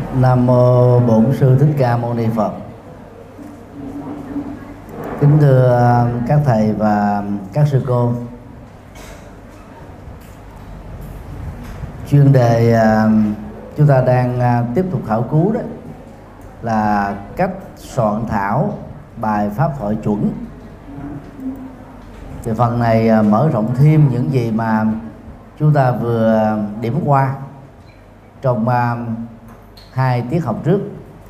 Nam mô Bổn Sư Thích Ca Mâu Ni Phật. Kính thưa các thầy và các sư cô, chuyên đề chúng ta đang tiếp tục khảo cứu đó là cách soạn thảo bài pháp thoại chuẩn. Thì phần này mở rộng thêm những gì mà chúng ta vừa điểm qua trong 2 tiết học trước.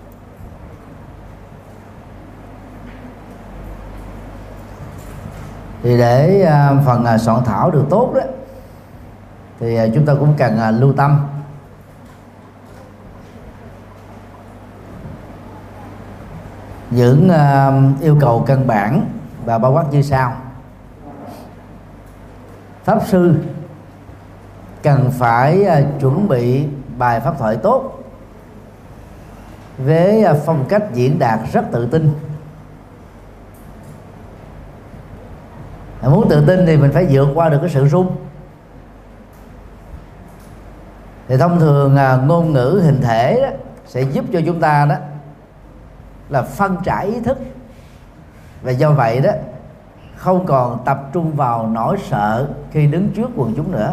Thì để phần soạn thảo được tốt đó, thì chúng ta cũng cần lưu tâm những yêu cầu căn bản và bao quát như sau. Pháp sư cần phải chuẩn bị bài pháp thoại tốt với phong cách diễn đạt rất tự tin. Muốn tự tin thì mình phải vượt qua được cái sự run. Thì thông thường ngôn ngữ hình thể đó sẽ giúp cho chúng ta đó là phân trải ý thức, và do vậy đó không còn tập trung vào nỗi sợ khi đứng trước quần chúng nữa.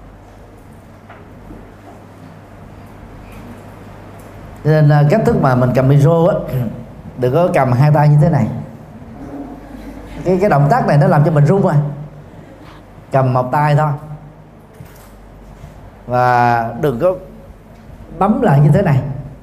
Nên cách thức mà mình cầm micro á, đừng có cầm hai tay như thế này. Cái động tác này nó làm cho mình run rồi. Cầm một tay thôi, và đừng có bấm lại như thế này.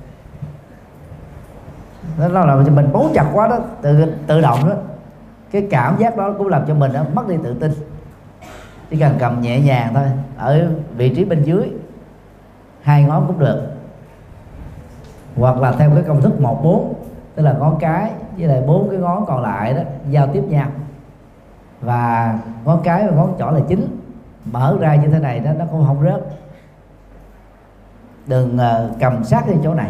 Nó làm cho mình bấu chặt quá đó, tự động đó. Cái cảm giác đó cũng làm cho mình đó mất đi tự tin. Chỉ cần cầm nhẹ nhàng thôi, ở vị trí bên dưới 2 ngón cũng được, hoặc là theo cái công thức 1-4, tức là ngón cái với lại 4 cái ngón còn lại đó giao tiếp nhau, và ngón cái và ngón trỏ là chính, mở ra như thế này đó, nó cũng không rớt. Đừng cầm sát cái chỗ này,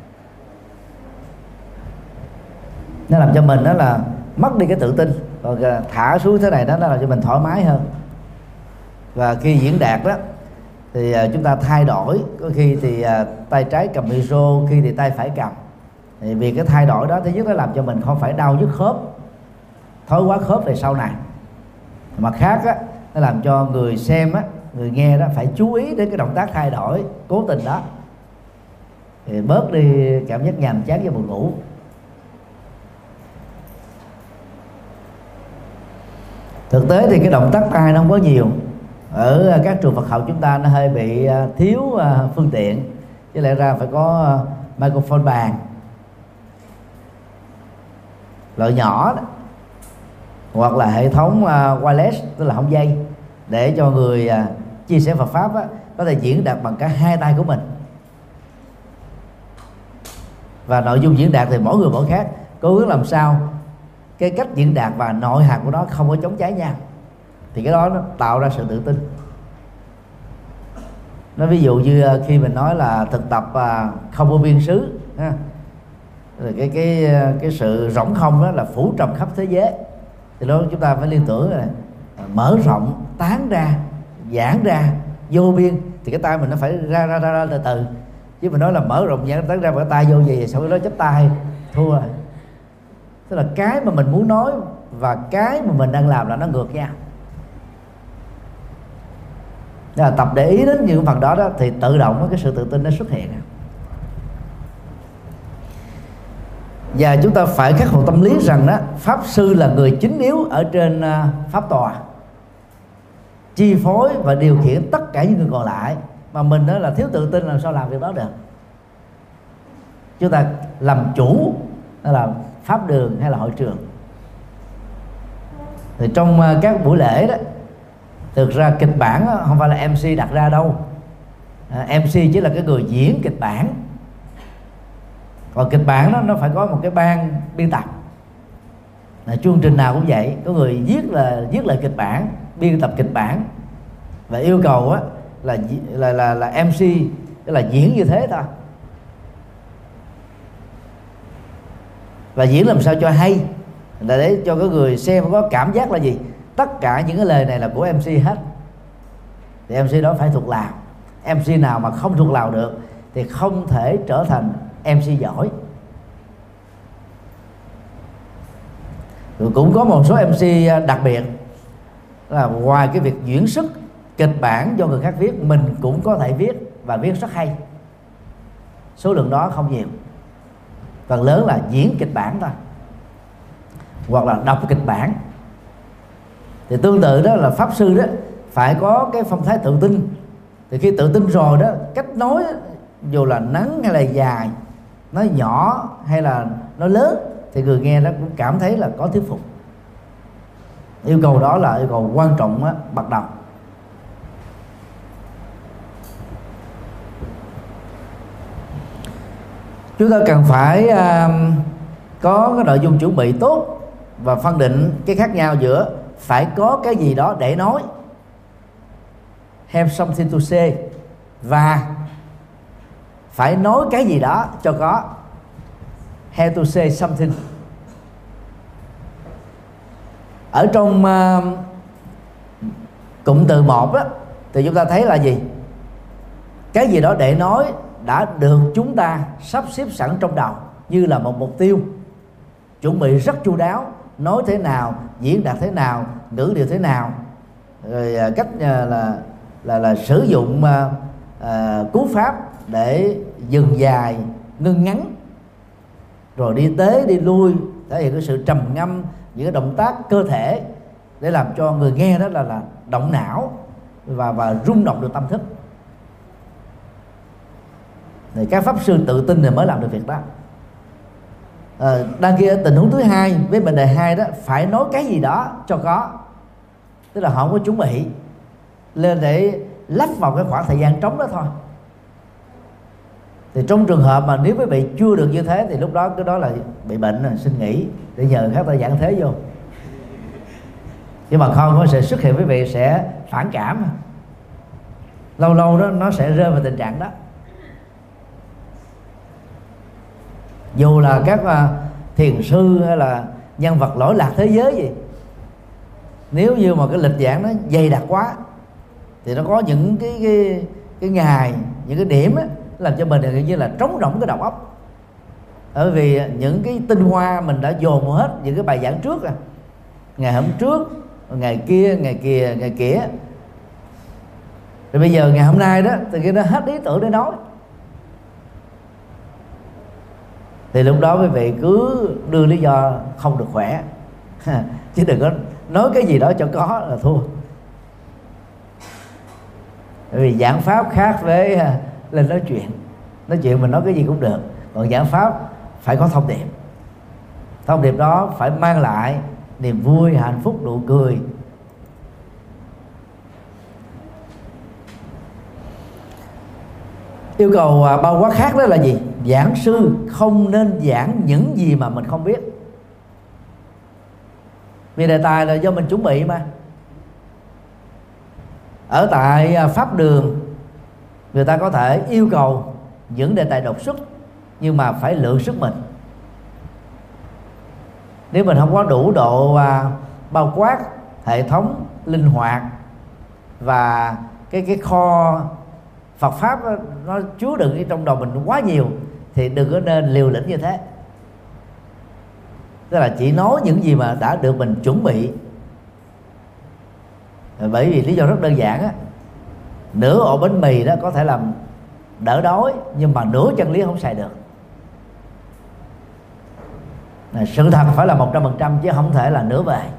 nó làm cho mình đó là mất đi cái tự tin. Còn thả xuống thế này đó, nó làm cho mình thoải mái hơn. Và khi diễn đạt đó thì chúng ta thay đổi, có khi thì tay trái cầm micro, khi thì tay phải cầm. Thì vì cái thay đổi đó, thứ nhất nó làm cho mình không phải đau nhức khớp, thói quá khớp về sau này. Mặt khác á, nó làm cho người xem á, người nghe đó phải chú ý đến cái động tác thay đổi cố tình đó, thì bớt đi cảm giác nhàm chán và buồn ngủ. Thực tế thì cái động tác tay nó không có nhiều. Ở các trường Phật học chúng ta nó hơi bị thiếu phương tiện, chứ lẽ ra phải có microphone bàn loại nhỏ đó, hoặc là hệ thống wireless, tức là không dây, để cho người chia sẻ Phật pháp á, có thể diễn đạt bằng cả 2 tay của mình. Và nội dung diễn đạt thì mỗi người mỗi khác, cố gắng làm sao cái cách diễn đạt và nội hàm của nó không có chống trái nhau, thì cái đó nó tạo ra sự tự tin. Nó ví dụ như khi mình nói là thực tập không có biên xứ ha, rồi cái sự rỗng không đó là phủ trùm khắp thế giới, thì đó chúng ta phải liên tưởng là mở rộng, tán ra, giãn ra, vô biên, thì cái tay mình nó phải ra từ từ. Chứ mình nói là mở rộng, giãn, tán ra, và cái tay vô gì, sau đó chắp tay thua rồi. Tức là cái mà mình muốn nói và cái mà mình đang làm là nó ngược nhau. Nên là tập để ý đến những phần đó đó, thì tự động cái sự tự tin nó xuất hiện. Và chúng ta phải khắc phục tâm lý rằng đó, pháp sư là người chính yếu ở trên pháp tòa, chi phối và điều khiển tất cả những người còn lại, mà mình đó là thiếu tự tin làm sao làm việc đó được. Chúng ta làm chủ, đó là pháp đường hay là hội trường. Thì trong các buổi lễ đó, thực ra kịch bản đó, không phải là MC đặt ra đâu. MC chỉ là cái người diễn kịch bản. Còn kịch bản đó, nó phải có một cái ban biên tập. Chương trình nào cũng vậy, có người viết lời kịch bản, biên tập kịch bản, và yêu cầu á, là MC là diễn như thế thôi. Và diễn làm sao cho hay, là để cho cái người xem có cảm giác là gì, tất cả những cái lời này là của MC hết. Thì MC đó phải thuộc lào. MC nào mà không thuộc lào được thì không thể trở thành MC giỏi. Rồi cũng có một số MC đặc biệt là ngoài cái việc diễn xuất kịch bản do người khác viết, mình cũng có thể viết và viết rất hay. Số lượng đó không nhiều, phần lớn là diễn kịch bản thôi, hoặc là đọc kịch bản. Thì tương tự đó là pháp sư đó phải có cái phong thái tự tin. Thì khi tự tin rồi đó, cách nói dù là ngắn hay là dài, nói nhỏ hay là nói lớn, thì người nghe đó cũng cảm thấy là có thuyết phục. Yêu cầu đó là yêu cầu quan trọng đó, bắt đầu. Chúng ta cần phải có cái nội dung chuẩn bị tốt và phân định cái khác nhau giữa phải có cái gì đó để nói, have something to say, và phải nói cái gì đó cho có, have to say something. Ở trong cụm từ một đó thì chúng ta thấy là gì? Cái gì đó để nói đã được chúng ta sắp xếp sẵn trong đầu như là một mục tiêu, chuẩn bị rất chu đáo, nói thế nào, diễn đạt thế nào, ngữ điệu thế nào, rồi cách là sử dụng cú pháp để dừng dài, ngưng ngắn, rồi đi tới đi lui, thể hiện cái sự trầm ngâm, những cái động tác cơ thể để làm cho người nghe đó là động não và rung động được tâm thức. Thì các pháp sư tự tin thì mới làm được việc đó. Đang kia tình huống thứ hai với mệnh đề 2 đó, phải nói cái gì đó cho có, tức là họ không có chuẩn bị lên để lắp vào cái khoảng thời gian trống đó thôi. Thì trong trường hợp mà nếu quý vị chưa được như thế thì lúc đó cái đó là bị bệnh rồi, xin nghỉ để nhờ người khác ta giảng thế vô. Nhưng mà không có sẽ xuất hiện, quý vị sẽ phản cảm, lâu lâu đó nó sẽ rơi vào tình trạng đó. Dù là các thiền sư hay là nhân vật lỗi lạc thế giới gì, nếu như mà cái lịch giảng nó dày đặc quá thì nó có những cái ngày, những cái điểm á, làm cho mình như là trống rỗng cái đầu óc. Bởi vì những cái tinh hoa mình đã dồn hết những cái bài giảng trước, ngày hôm trước, ngày kia, rồi bây giờ ngày hôm nay đó thì cái nó hết ý tưởng để nói. Thì lúc đó quý vị cứ đưa lý do không được khỏe chứ đừng có nói cái gì đó cho có là thua. Bởi vì giảng pháp khác với lên nói chuyện mình nói cái gì cũng được, còn giảng pháp phải có thông điệp. Thông điệp đó phải mang lại niềm vui, hạnh phúc, nụ cười. Yêu cầu bao quát khác đó là gì? Giảng sư không nên giảng những gì mà mình không biết, vì đề tài là do mình chuẩn bị mà. Ở tại pháp đường, người ta có thể yêu cầu những đề tài đột xuất, nhưng mà phải lượng sức mình. Nếu mình không có đủ độ bao quát, hệ thống, linh hoạt và cái kho Phật pháp nó chứa đựng trong đầu mình quá nhiều, thì đừng có nên liều lĩnh như thế. Tức là chỉ nói những gì mà đã được mình chuẩn bị. Bởi vì lý do rất đơn giản á, nửa ổ bánh mì đó có thể làm đỡ đói, nhưng mà nửa chân lý không xài được. Sự thật phải là 100% chứ không thể là nửa vời.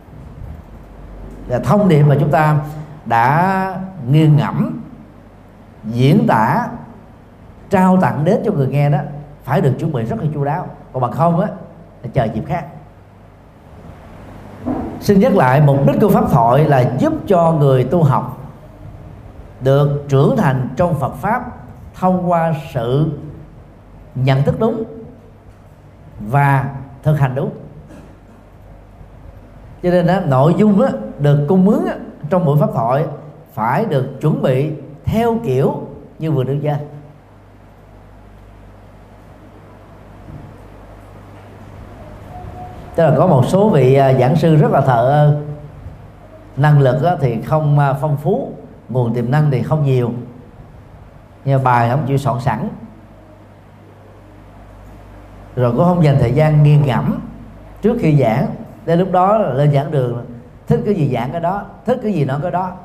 Và thông điệp mà chúng ta đã nghiền ngẫm, diễn tả, trao tặng đến cho người nghe đó phải được chuẩn bị rất là chu đáo, còn bằng không á chờ dịp khác. Xin nhắc lại, mục đích của pháp thoại là giúp cho người tu học được trưởng thành trong Phật pháp thông qua sự nhận thức đúng và thực hành đúng. Cho nên đó, nội dung đó, được cung ứng trong buổi pháp thoại phải được chuẩn bị theo kiểu như vừa nêu trên. Tức là có một số vị giảng sư rất là thờ ơ, năng lực thì không phong phú, nguồn tiềm năng thì không nhiều, nhưng bài không chịu soạn sẵn, rồi cũng không dành thời gian nghiền ngẫm trước khi giảng. Đến lúc đó lên giảng đường, thích cái gì giảng cái đó, thích cái gì nói cái đó.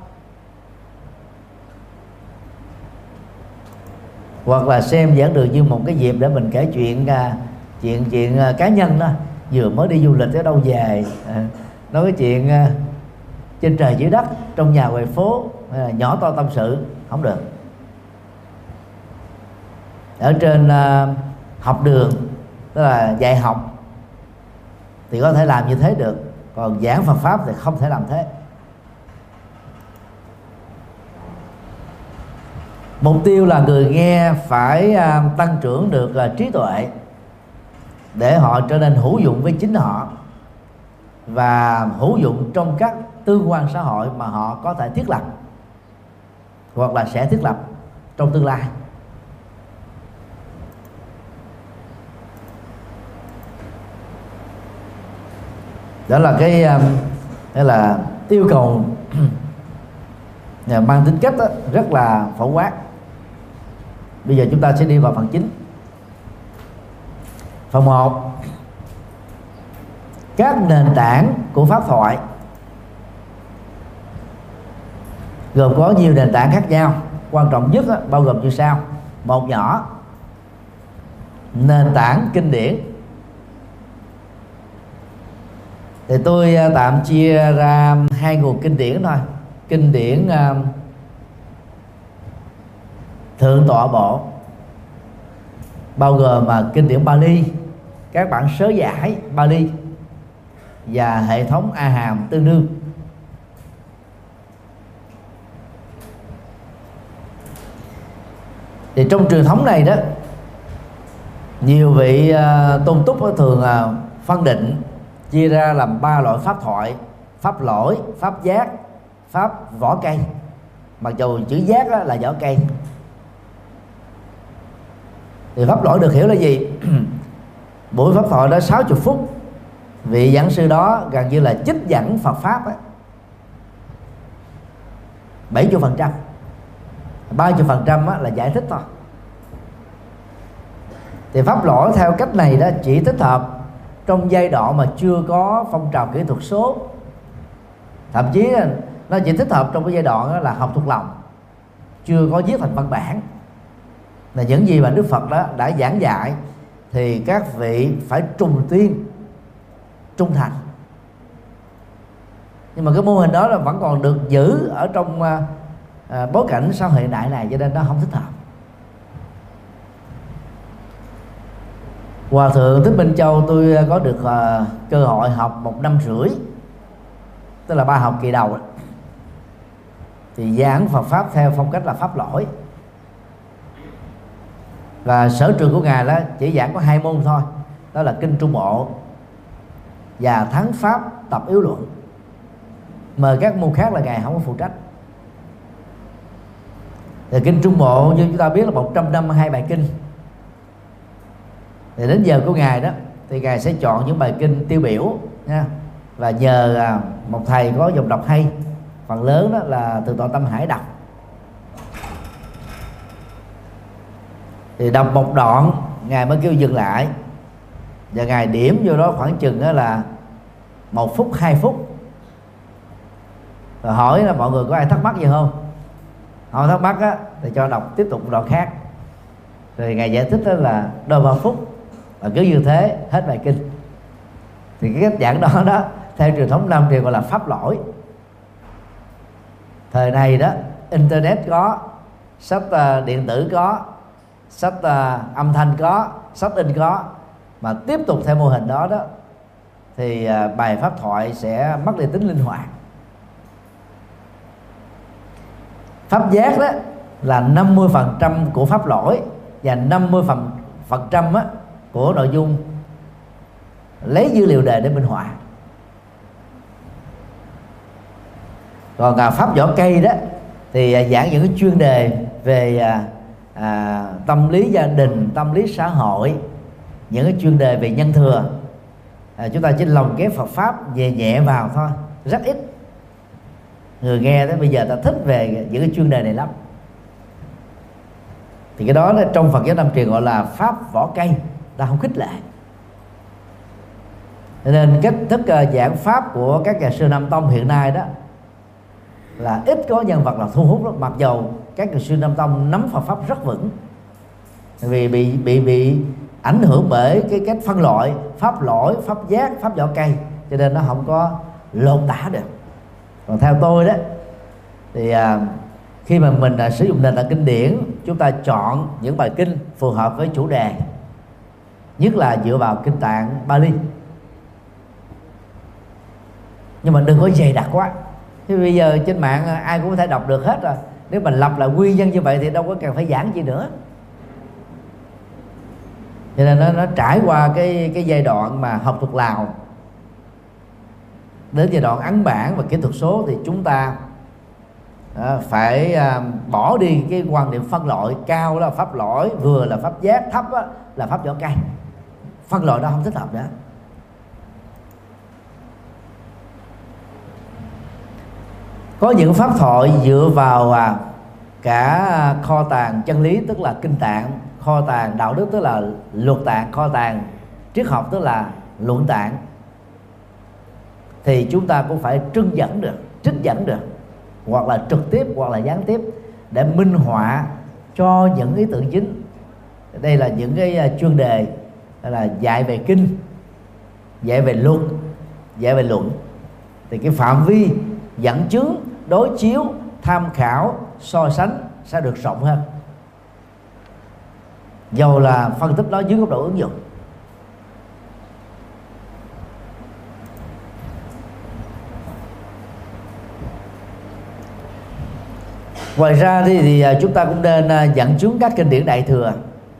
Hoặc là xem giảng đường như một cái dịp để mình kể chuyện cá nhân đó, vừa mới đi du lịch ở đâu về, nói cái chuyện trên trời dưới đất, trong nhà ngoài phố, nhỏ to tâm sự. Không được. Ở trên học đường, tức là dạy học, thì có thể làm như thế được, còn giảng Phật pháp thì không thể làm thế. Mục tiêu là người nghe phải tăng trưởng được trí tuệ để họ trở nên hữu dụng với chính họ và hữu dụng trong các tương quan xã hội mà họ có thể thiết lập hoặc là sẽ thiết lập trong tương lai. Đó là cái là yêu cầu mang tính cách rất là phổ quát. Bây giờ chúng ta sẽ đi vào phần chính. Phần 1, các nền tảng của pháp thoại, gồm có nhiều nền tảng khác nhau. Quan trọng nhất bao gồm như sau. Một nhỏ, nền tảng kinh điển. Thì tôi tạm chia ra hai nguồn kinh điển thôi. Kinh điển Thượng Tọa Bộ, bao gồm kinh điển Pali, các bản sớ giải Pali và hệ thống A Hàm tương đương. Thì trong truyền thống này đó, nhiều vị tôn túc thường phân định chia ra làm 3 loại pháp thoại: pháp lỗi, pháp giác, pháp vỏ cây. Mặc dù chữ giác là vỏ cây. Thì pháp lỗi được hiểu là gì? Buổi pháp thoại đó 60 phút, vị giảng sư đó gần như là trích dẫn Phật pháp 70%, 30% là giải thích thôi. Thì pháp lỗi theo cách này đó chỉ thích hợp trong giai đoạn mà chưa có phong trào kỹ thuật số, thậm chí nó chỉ thích hợp trong cái giai đoạn là học thuộc lòng, chưa có viết thành văn bản. Là những gì mà Đức Phật đó đã giảng dạy thì các vị phải trùng tuyên, trung thành. Nhưng mà cái mô hình đó là vẫn còn được giữ ở trong bối cảnh xã hội hiện đại này, cho nên nó không thích hợp. Hòa thượng Thích Minh Châu tôi có được cơ hội học 1 năm rưỡi, tức là 3 học kỳ đầu. Thì giảng Phật pháp theo phong cách là pháp lỗi. Và sở trường của ngài đó chỉ giảng có 2 môn thôi, đó là kinh Trung Bộ và Thắng Pháp tập yếu luận. Mời các môn khác là ngài không có phụ trách. Thì kinh Trung Bộ như chúng ta biết là 152 bài kinh. Thì đến giờ của ngài đó thì ngài sẽ chọn những bài kinh tiêu biểu nha, và nhờ một thầy có giọng đọc hay, phần lớn đó là từ Tọa Tâm Hải đọc. Thì đọc một đoạn ngài mới kêu dừng lại, và ngài điểm vô đó khoảng chừng đó là 1 phút 2 phút, rồi hỏi là mọi người có ai thắc mắc gì không. Họ thắc mắc á thì cho đọc tiếp tục một đoạn khác, rồi ngài giải thích đó là đôi 3 phút, và cứ như thế hết bài kinh. Thì cái cách giảng đó theo truyền thống Nam truyền gọi là pháp lỗi. Thời này đó internet có, sách điện tử có, sách âm thanh có, sách in có, mà tiếp tục theo mô hình đó thì bài pháp thoại sẽ mất đi tính linh hoạt. Pháp giác đó là 50% của pháp lỗi và 50% của nội dung lấy dữ liệu đề để minh họa. Còn pháp vỏ cây đó thì giảng những cái chuyên đề về tâm lý gia đình, tâm lý xã hội, những cái chuyên đề về nhân thừa. Chúng ta chỉ lồng ghép Phật pháp về nhẹ vào thôi, rất ít. Người nghe tới bây giờ ta thích về những cái chuyên đề này lắm. Thì cái đó trong Phật giáo Nam truyền gọi là pháp vỏ cây, ta không khích lệ. Cho nên cách thức giảng pháp của các nhà sư Nam Tông hiện nay đó là ít có nhân vật là thu hút lắm, mặc dầu các nhà sư Nam Tông nắm Phật pháp rất vững, vì bị ảnh hưởng bởi cái cách phân loại pháp lỗi, pháp giác, pháp vỏ cây, cho nên nó không có lột tả được. Còn theo tôi đó thì khi mà mình sử dụng nền tảng kinh điển, chúng ta chọn những bài kinh phù hợp với chủ đề, nhất là dựa vào kinh tạng Bali, nhưng mà đừng có dày đặc quá. Thế bây giờ trên mạng ai cũng có thể đọc được hết rồi, nếu mình lập lại nguyên nhân như vậy thì đâu có cần phải giảng gì nữa. Cho nên nó trải qua cái giai đoạn mà học thuật Lào đến giai đoạn ấn bản và kỹ thuật số, thì chúng ta phải bỏ đi cái quan niệm phân loại. Cao là pháp lỗi, vừa là pháp giác, thấp là pháp vỏ cây. Phân loại đó không thích hợp nữa. Có những pháp thoại dựa vào cả kho tàng chân lý, tức là kinh tạng, kho tàng đạo đức, tức là luật tạng, kho tàng triết học, tức là luận tạng, thì chúng ta cũng phải trích dẫn được, hoặc là trực tiếp hoặc là gián tiếp, để minh họa cho những ý tưởng chính. Đây là những cái chuyên đề là dạy về kinh, dạy về luật, dạy về luận. Thì cái phạm vi dẫn chứng, đối chiếu, tham khảo, so sánh sẽ được rộng hơn, dầu là phân tích nó dưới góc độ ứng dụng. Ngoài ra thì chúng ta cũng nên dẫn chứng các kinh điển Đại Thừa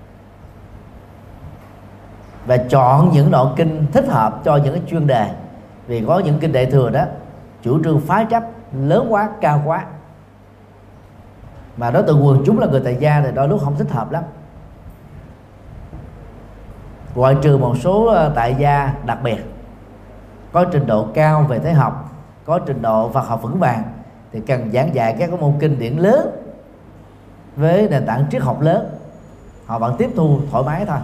và chọn những đoạn kinh thích hợp cho những cái chuyên đề. Vì có những kinh Đại Thừa đó chủ trương phá chấp lớn quá, cao quá, mà đối tượng quần chúng là người tại gia thì đôi lúc không thích hợp lắm. Ngoại trừ một số tại gia đặc biệt có trình độ cao về thế học, có trình độ Phật học vững vàng, thì cần giảng dạy các môn kinh điển lớn với nền tảng triết học lớn, họ vẫn tiếp thu thoải mái thôi.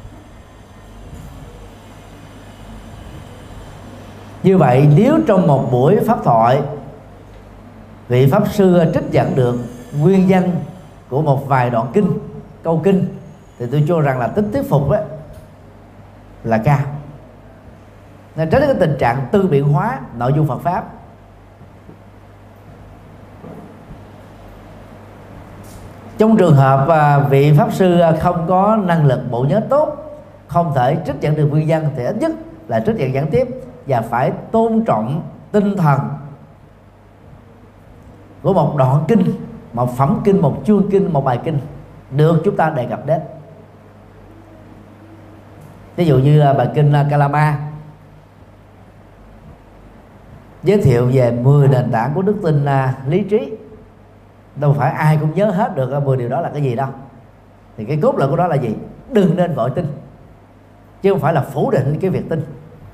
Như vậy nếu trong một buổi pháp thoại vị pháp sư trích dẫn được nguyên nhân của một vài đoạn kinh, câu kinh, thì tôi cho rằng là tính thuyết phục đó là cao, nên tránh cái tình trạng tư biện hóa nội dung Phật pháp. Trong trường hợp vị pháp sư không có năng lực bộ nhớ tốt, không thể trích dẫn được nguyên nhân, thì ít nhất là trích dẫn giảng tiếp, và phải tôn trọng tinh thần của một đoạn kinh, một phẩm kinh, một chương kinh, một bài kinh được chúng ta đề cập đến. Ví dụ như bài kinh Kalama giới thiệu về 10 nền tảng của đức tin lý trí. Đâu phải ai cũng nhớ hết được 10 điều đó là cái gì đâu. Thì cái cốt lõi của đó là gì? Đừng nên vội tin, chứ không phải là phủ định cái việc tin.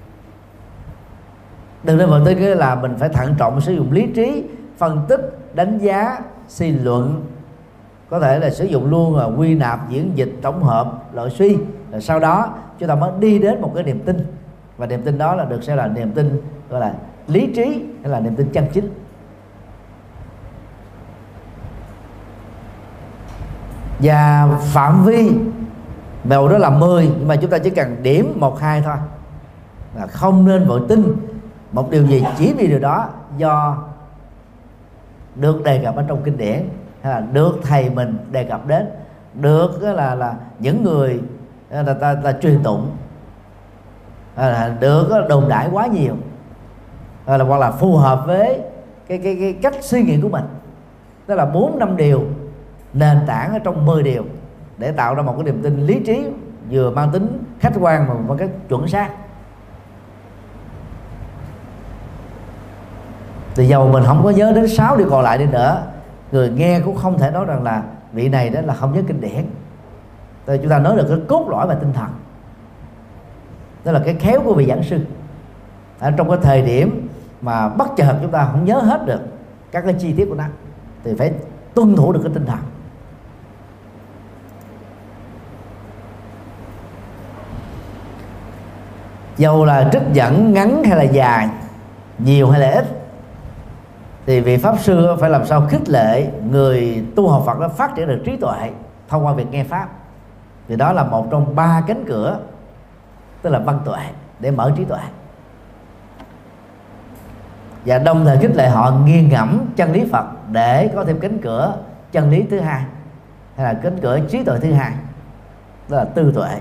Đừng nên vội tin cái là mình phải thận trọng sử dụng lý trí, phân tích, đánh giá, suy luận, có thể là sử dụng luôn là quy nạp, diễn dịch, tổng hợp, loại suy, rồi sau đó chúng ta mới đi đến một cái niềm tin, và niềm tin đó là được sẽ là niềm tin gọi là lý trí, hay là niềm tin chân chính. Và phạm vi màu đó là 10, nhưng mà chúng ta chỉ cần điểm 1, 2 thôi, là không nên vội tin một điều gì chỉ vì điều đó do được đề cập ở trong kinh điển, hay là được thầy mình đề cập đến, được là những người ta truyền tụng, là được đồn đại quá nhiều, hoặc là phù hợp với cái cách suy nghĩ của mình. Tức là 4-5 điều nền tảng ở trong 10 điều để tạo ra một cái niềm tin lý trí vừa mang tính khách quan mà một cái chuẩn xác. Thì dầu mình không có nhớ đến 6 điều còn lại đi nữa, người nghe cũng không thể nói rằng là vị này đó là không nhớ kinh điển. Thì chúng ta nói được cái cốt lõi và tinh thần, đó là cái khéo của vị giảng sư ở trong cái thời điểm mà bất chợt chúng ta không nhớ hết được các cái chi tiết của nó, thì phải tuân thủ được cái tinh thần. Dầu là trích dẫn ngắn hay là dài, nhiều hay là ít, thì vị pháp sư phải làm sao khích lệ người tu học Phật đó phát triển được trí tuệ thông qua việc nghe pháp. Thì đó là một trong 3 cánh cửa, tức là văn tuệ, để mở trí tuệ. Và đồng thời khích lệ họ nghiền ngẫm chân lý Phật để có thêm cánh cửa chân lý thứ hai, hay là cánh cửa trí tuệ thứ hai, đó là tư tuệ.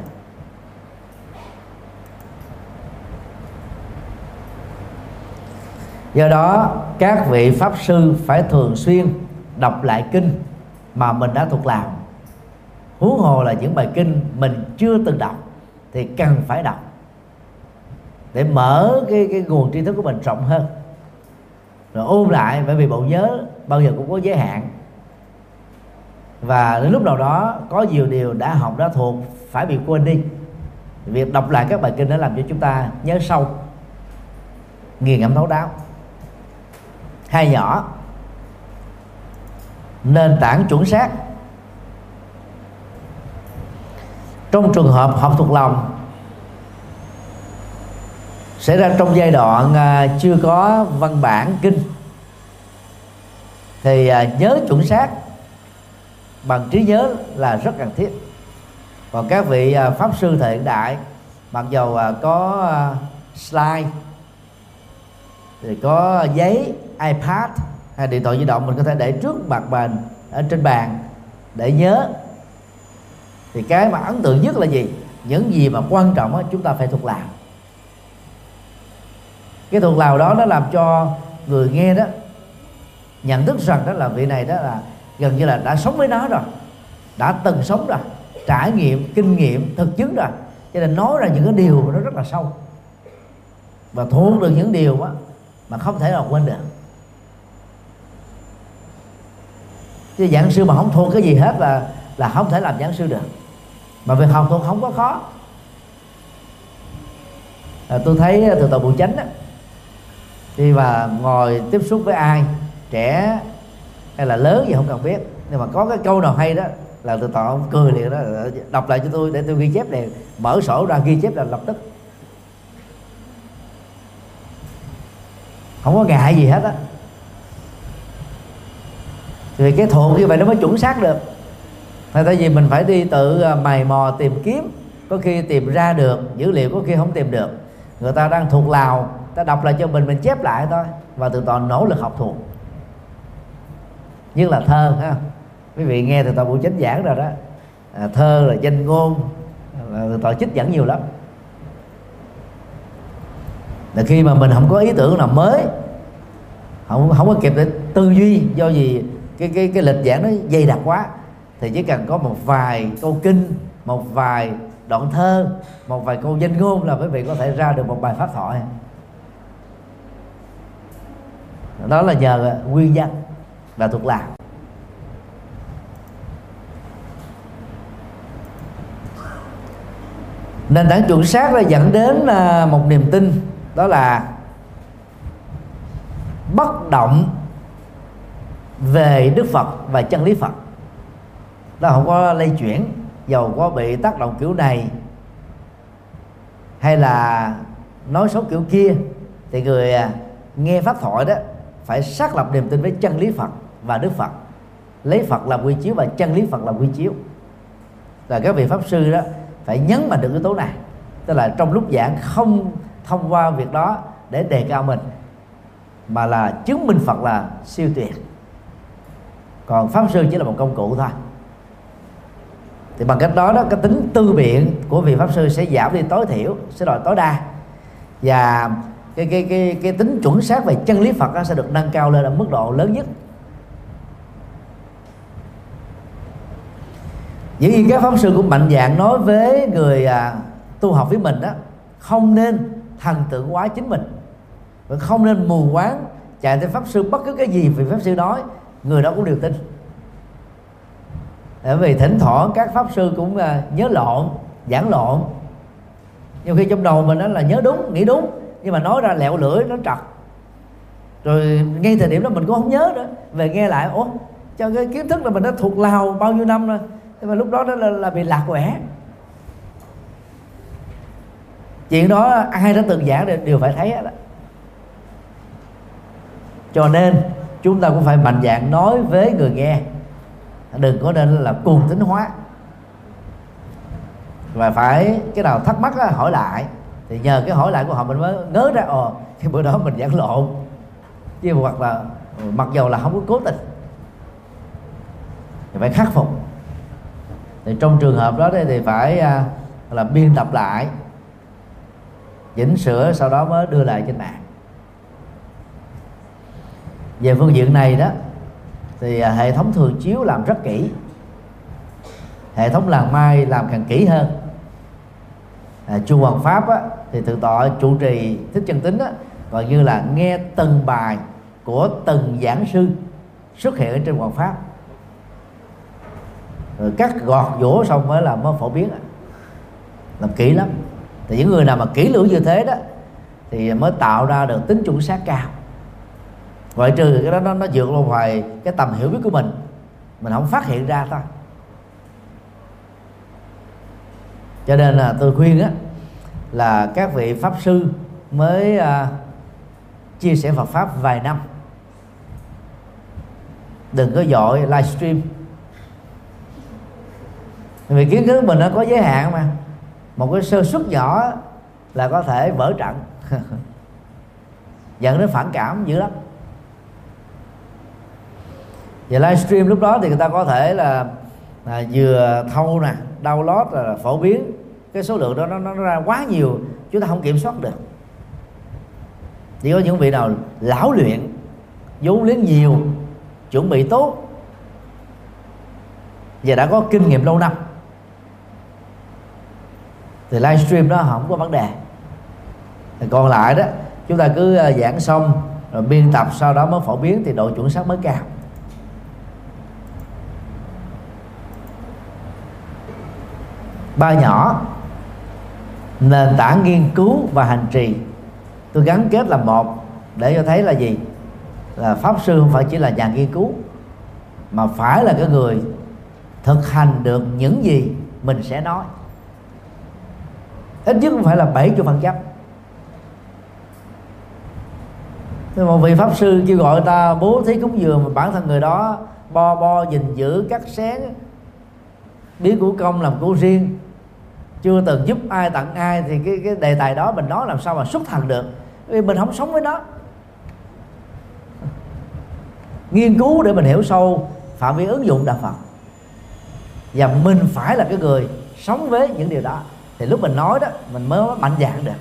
Do đó các vị pháp sư phải thường xuyên đọc lại kinh mà mình đã thuộc lòng. Huống hồ là những bài kinh mình chưa từng đọc thì cần phải đọc để mở cái nguồn tri thức của mình rộng hơn, rồi ôn lại, bởi vì bộ nhớ bao giờ cũng có giới hạn, và đến lúc nào đó có nhiều điều đã học đã thuộc phải bị quên đi. Việc đọc lại các bài kinh đã làm cho chúng ta nhớ sâu, nghiền ngẫm thấu đáo. Hai nhỏ, nền tảng chuẩn xác. Trong trường hợp học thuộc lòng xảy ra trong giai đoạn chưa có văn bản kinh, thì nhớ chuẩn xác bằng trí nhớ là rất cần thiết. Còn các vị pháp sư thời hiện đại, mặc dầu có slide, thì có giấy, iPad hay điện thoại di động, mình có thể để trước mặt mình ở trên bàn để nhớ, thì cái mà ấn tượng nhất là gì? Những gì mà quan trọng đó, chúng ta phải thuộc lòng. Cái thuộc lòng đó nó làm cho người nghe đó nhận thức rằng đó là vị này đó là gần như là đã sống với nó rồi, đã từng sống rồi, trải nghiệm, kinh nghiệm, thực chứng rồi, cho nên nói ra những cái điều nó rất là sâu, và thuộc được những điều đó mà không thể nào quên được. Chứ giảng sư mà không thuộc cái gì hết là không thể làm giảng sư được. Mà việc học thuộc không có khó. Tôi thấy từ tòa Bù Chánh á, khi mà ngồi tiếp xúc với ai, trẻ hay là lớn gì không cần biết, nhưng mà có cái câu nào hay đó là từ tòa ông cười liền đó, đọc lại cho tôi để tôi ghi chép liền, mở sổ ra ghi chép là lập tức, không có ngại gì hết á. Thì cái thuộc như vậy nó mới chuẩn xác được. Tại vì mình phải đi tự mày mò tìm kiếm, có khi tìm ra được dữ liệu, có khi không tìm được. Người ta đang thuộc lào, ta đọc lại cho mình chép lại thôi, và từ toàn nỗ lực học thuộc. Như là thơ ha, quý vị nghe từ toàn Bùi Chánh giảng rồi đó, thơ là danh ngôn, từ toàn trích dẫn nhiều lắm. Là khi mà mình không có ý tưởng nào mới, không có kịp để tư duy, do gì cái lịch giảng nó dày đặc quá, thì chỉ cần có một vài câu kinh, một vài đoạn thơ, một vài câu danh ngôn là quý vị có thể ra được một bài pháp thoại. Đó là nhờ nguyên văn và thuộc lòng. Nền tảng chuẩn xác là dẫn đến một niềm tin, đó là bất động về Đức Phật và chân lý Phật. Nó không có lay chuyển, dầu có bị tác động kiểu này hay là nói xấu kiểu kia, thì người nghe pháp thoại đó phải xác lập niềm tin với chân lý Phật và Đức Phật, lấy Phật làm quy chiếu và chân lý Phật làm quy chiếu. Là các vị pháp sư đó phải nhấn mạnh được yếu tố này, tức là trong lúc giảng không thông qua việc đó để đề cao mình, mà là chứng minh Phật là siêu tuyệt, còn pháp sư chỉ là một công cụ thôi. Thì bằng cách đó cái tính tư biện của vị pháp sư sẽ giảm đi tối thiểu, sẽ đòi tối đa, và cái tính chuẩn xác về chân lý Phật đó sẽ được nâng cao lên ở mức độ lớn nhất. Dĩ nhiên các pháp sư cũng mạnh dạn nói với người tu học với mình đó, không nên thần tượng hóa chính mình, và không nên mù quáng chạy theo pháp sư, bất cứ cái gì vị pháp sư nói người đó cũng đều tin. Bởi vì thỉnh thoảng các pháp sư cũng nhớ lộn, giảng lộn. Nhiều khi trong đầu mình đó là nhớ đúng, nghĩ đúng, nhưng mà nói ra lẹo lưỡi, nó trật. Rồi ngay thời điểm đó mình cũng không nhớ nữa, về nghe lại, ủa, cho cái kiến thức là mình đã thuộc lào bao nhiêu năm rồi, nhưng mà lúc đó là bị lạc quẻ. Chuyện đó ai đã từng giảng đều phải thấy đó. Cho nên chúng ta cũng phải mạnh dạn nói với người nghe, đừng có nên là cuồng tín hóa, và phải cái nào thắc mắc đó, hỏi lại. Thì nhờ cái hỏi lại của họ mình mới ngớ ra cái bữa đó mình giảng lộn, chứ hoặc là mặc dầu là không có cố tình thì phải khắc phục. Thì trong trường hợp đó thì phải là biên tập lại, chỉnh sửa, sau đó mới đưa lại trên mạng. Về phương diện này đó thì hệ thống thường chiếu làm rất kỹ, hệ thống làng Mai làm càng kỹ hơn. Chùa Hoàng Pháp á, thì thượng tọa trụ trì Thích Chân Tín á, gọi như là nghe từng bài của từng giảng sư xuất hiện ở trên Hoàng Pháp, rồi cắt gọt vỗ xong mới phổ biến, làm kỹ lắm. Thì những người nào mà kỹ lưỡng như thế đó thì mới tạo ra được tính chuẩn xác cao. Ngoại trừ cái đó nó vượt lên ngoài cái tầm hiểu biết của mình không phát hiện ra thôi. Cho nên là tôi khuyên á, là các vị pháp sư mới chia sẻ Phật pháp vài năm, đừng có dội livestream, vì kiến thức mình nó có giới hạn mà. Một cái sơ suất nhỏ là có thể vỡ trận dẫn đến phản cảm dữ lắm. Và livestream lúc đó thì người ta có thể là vừa thâu nè, download là phổ biến, cái số lượng đó nó ra quá nhiều, chúng ta không kiểm soát được. Chỉ có những vị nào lão luyện, vốn liếng nhiều, chuẩn bị tốt và đã có kinh nghiệm lâu năm thì livestream đó không có vấn đề. Còn lại đó chúng ta cứ giảng xong rồi biên tập, sau đó mới phổ biến thì độ chuẩn xác mới cao. Ba nhỏ: nền tảng nghiên cứu và hành trì. Tôi gắn kết là một để cho thấy là gì? Là pháp sư không phải chỉ là nhà nghiên cứu, mà phải là cái người thực hành được những gì mình sẽ nói, ít nhất cũng phải là 70%. Nhưng một vị pháp sư kêu gọi người ta bố thí cúng dường mà bản thân người đó bo gìn giữ cắt xén, biến của công làm của riêng, chưa từng giúp ai tặng ai, thì cái đề tài đó mình nói làm sao mà xuất thành được, vì mình không sống với nó. Nghiên cứu để mình hiểu sâu phạm vi ứng dụng đạo Phật, và mình phải là cái người sống với những điều đó, thì lúc mình nói đó mình mới mạnh dạn được.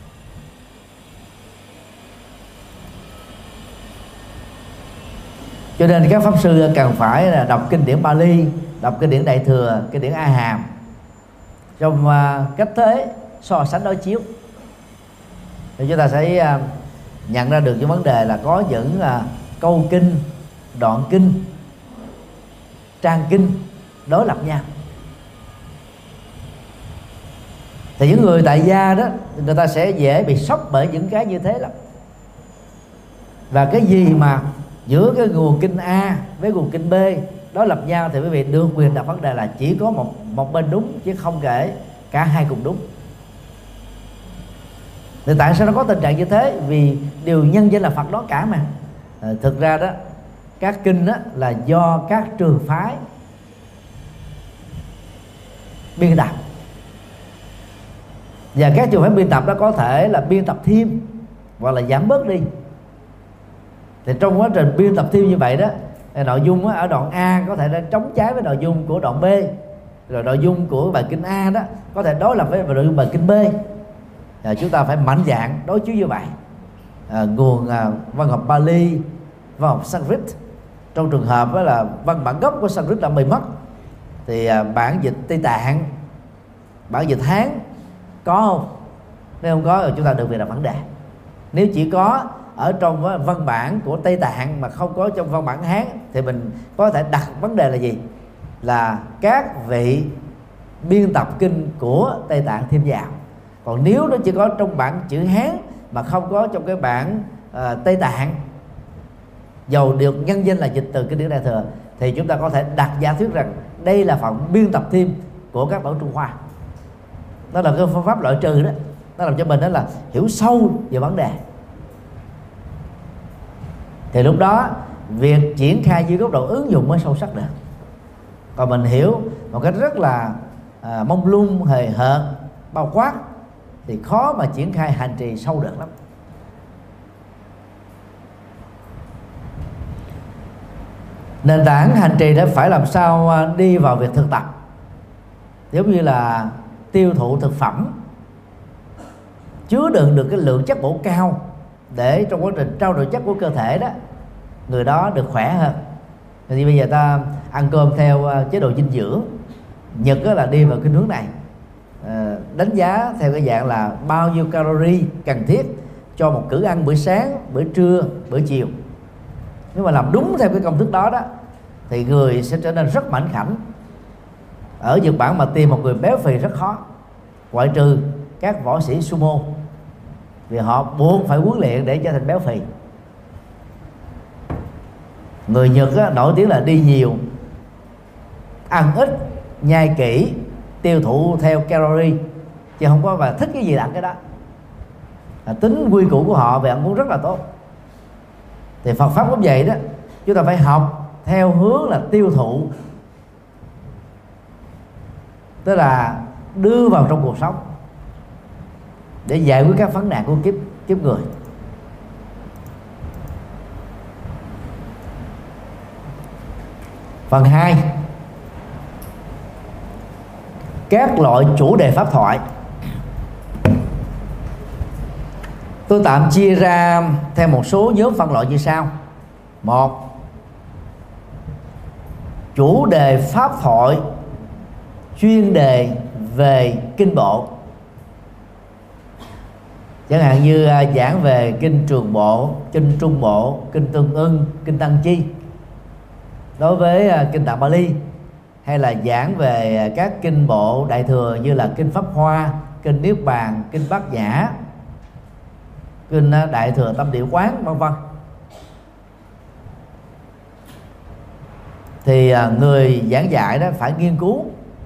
Cho nên các pháp sư cần phải là đọc kinh điển Pali, đọc kinh điển Đại Thừa, kinh điển A Hàm, trong cách thế so sánh đối chiếu, thì chúng ta sẽ nhận ra được những vấn đề là có những câu kinh, đoạn kinh, trang kinh đối lập nhau. Thì những người tại gia đó, người ta sẽ dễ bị sốc bởi những cái như thế lắm. Và cái gì mà giữa cái nguồn kinh A với nguồn kinh B đối lập nhau thì quý vị được quyền đặt vấn đề là chỉ có một bên đúng, chứ không kể cả hai cùng đúng. Thì tại sao nó có tình trạng như thế? Vì điều nhân danh là Phật đó cả mà. Thực ra đó, các kinh đó là do các trường phái biên tập, và các trường phái biên tập đó có thể là biên tập thêm hoặc là giảm bớt đi. Thì trong quá trình biên tập thêm như vậy đó, nội dung ở đoạn A có thể là chống trái với nội dung của đoạn B, rồi nội dung của bài kinh A đó có thể đối lập với nội dung bài kinh B. Chúng ta phải mạnh dạn đối chiếu như vậy. Nguồn văn học Pali, văn học Sanskrit, trong trường hợp đó là văn bản gốc của Sanskrit đã bị mất, thì bản dịch Tây Tạng, bản dịch Hán có không? Nếu không có thì chúng ta được việc đặt vấn đề. Nếu chỉ có ở trong văn bản của Tây Tạng mà không có trong văn bản Hán thì mình có thể đặt vấn đề là gì? Là các vị biên tập kinh của Tây Tạng thêm vào. Còn nếu nó chỉ có trong bản chữ Hán mà không có trong cái bản Tây Tạng, dầu được nhân danh là dịch từ kinh điển Đại Thừa, thì chúng ta có thể đặt giả thuyết rằng đây là phần biên tập thêm của các bản Trung Hoa. Đó là cái phương pháp loại trừ đó. nó làm cho mình đó là hiểu sâu về vấn đề. Thì lúc đó việc triển khai dưới góc độ ứng dụng mới sâu sắc được. Còn mình hiểu một cách rất là mông lung, hời hợt, bao quát thì khó mà triển khai hành trì sâu được lắm. Nền tảng hành trì đã phải làm sao đi vào việc thực tập, giống như là tiêu thụ thực phẩm chứa đựng được cái lượng chất bổ cao để trong quá trình trao đổi chất của cơ thể đó, người đó được khỏe hơn. Thì bây giờ ta ăn cơm theo chế độ dinh dưỡng, Nhật là đi vào cái hướng này, đánh giá theo cái dạng là bao nhiêu calorie cần thiết cho một cữ ăn bữa sáng, bữa trưa, bữa chiều. Nếu mà làm đúng theo cái công thức đó đó thì người sẽ trở nên rất mảnh khảnh. Ở Nhật Bản mà tìm một người béo phì rất khó, ngoại trừ các võ sĩ sumo, vì họ buộc phải huấn luyện để trở thành béo phì. Người Nhật nổi tiếng là đi nhiều, ăn ít, nhai kỹ, tiêu thụ theo calorie, chứ không có và thích cái gì là ăn cái đó. Tính quy củ của họ về ăn uống rất là tốt. Thì Phật pháp cũng vậy đó, chúng ta phải học theo hướng là tiêu thụ, tức là đưa vào trong cuộc sống để giải quyết các vấn nạn của kiếp người. Phần 2, các loại chủ đề pháp thoại. Tôi tạm chia ra theo một số nhóm phân loại như sau. 1. Chủ đề pháp thoại chuyên đề về kinh bộ, chẳng hạn như giảng về kinh Trường Bộ, kinh Trung Bộ, kinh Tương Ưng, kinh Tăng Chi đối với kinh Tạng Bali, hay là giảng về các kinh bộ đại thừa như là kinh Pháp Hoa, kinh Niết Bàn, kinh Bát Nhã, kinh Đại Thừa Tâm Địa Quán, vân vân. Thì người giảng dạy đó phải nghiên cứu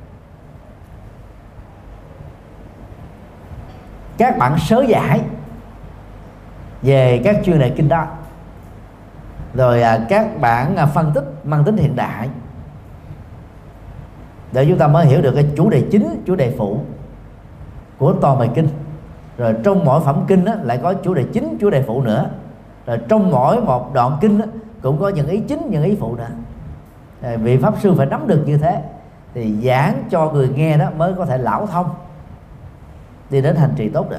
các bản sớ giải về các chuyên đề kinh đó, rồi các bản phân tích mang tính hiện đại, để chúng ta mới hiểu được cái chủ đề chính, chủ đề phụ của toàn bài kinh. Rồi trong mỗi phẩm kinh lại có chủ đề chính, chủ đề phụ nữa. Rồi trong mỗi một đoạn kinh cũng có những ý chính, những ý phụ nữa. Vị pháp sư phải nắm được như thế thì giảng cho người nghe đó mới có thể lão thông, đi đến hành trì tốt được.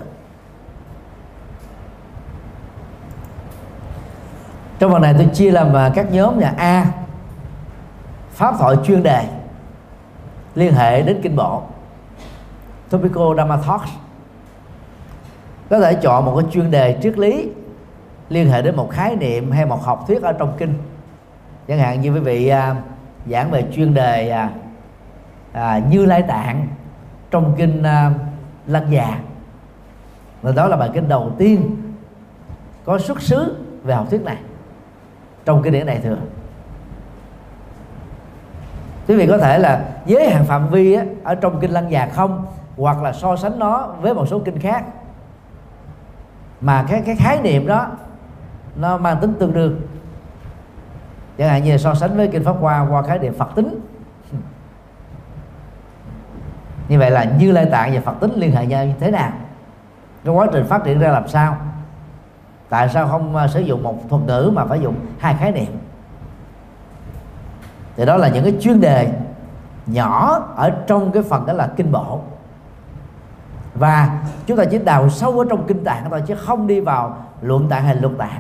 Trong phần này tôi chia làm các nhóm là A. Pháp thoại chuyên đề liên hệ đến kinh bộ, Topical Dhamma Talks. Có thể chọn một cái chuyên đề triết lý liên hệ đến một khái niệm hay một học thuyết ở trong kinh. Chẳng hạn như quý vị giảng về chuyên đề Như Lai Tạng trong kinh Lăng Già, và đó là bài kinh đầu tiên có xuất xứ về học thuyết này trong kinh điển Đại Thừa. Quý vị có thể là giới hạn phạm vi ở trong kinh Lăng Già không, hoặc là so sánh nó với một số kinh khác mà cái khái niệm đó nó mang tính tương đương. Chẳng hạn như là so sánh với kinh Pháp Hoa qua khái niệm Phật tính. Như vậy là Như Lai Tạng và Phật tính liên hệ nhau như thế nào, cái quá trình phát triển ra làm sao, tại sao không sử dụng một thuật ngữ mà phải dùng hai khái niệm. Thì đó là những cái chuyên đề nhỏ ở trong cái phần đó là kinh bộ, và chúng ta chỉ đào sâu ở trong kinh tạng thôi, chứ không đi vào luận tạng hay luật tạng.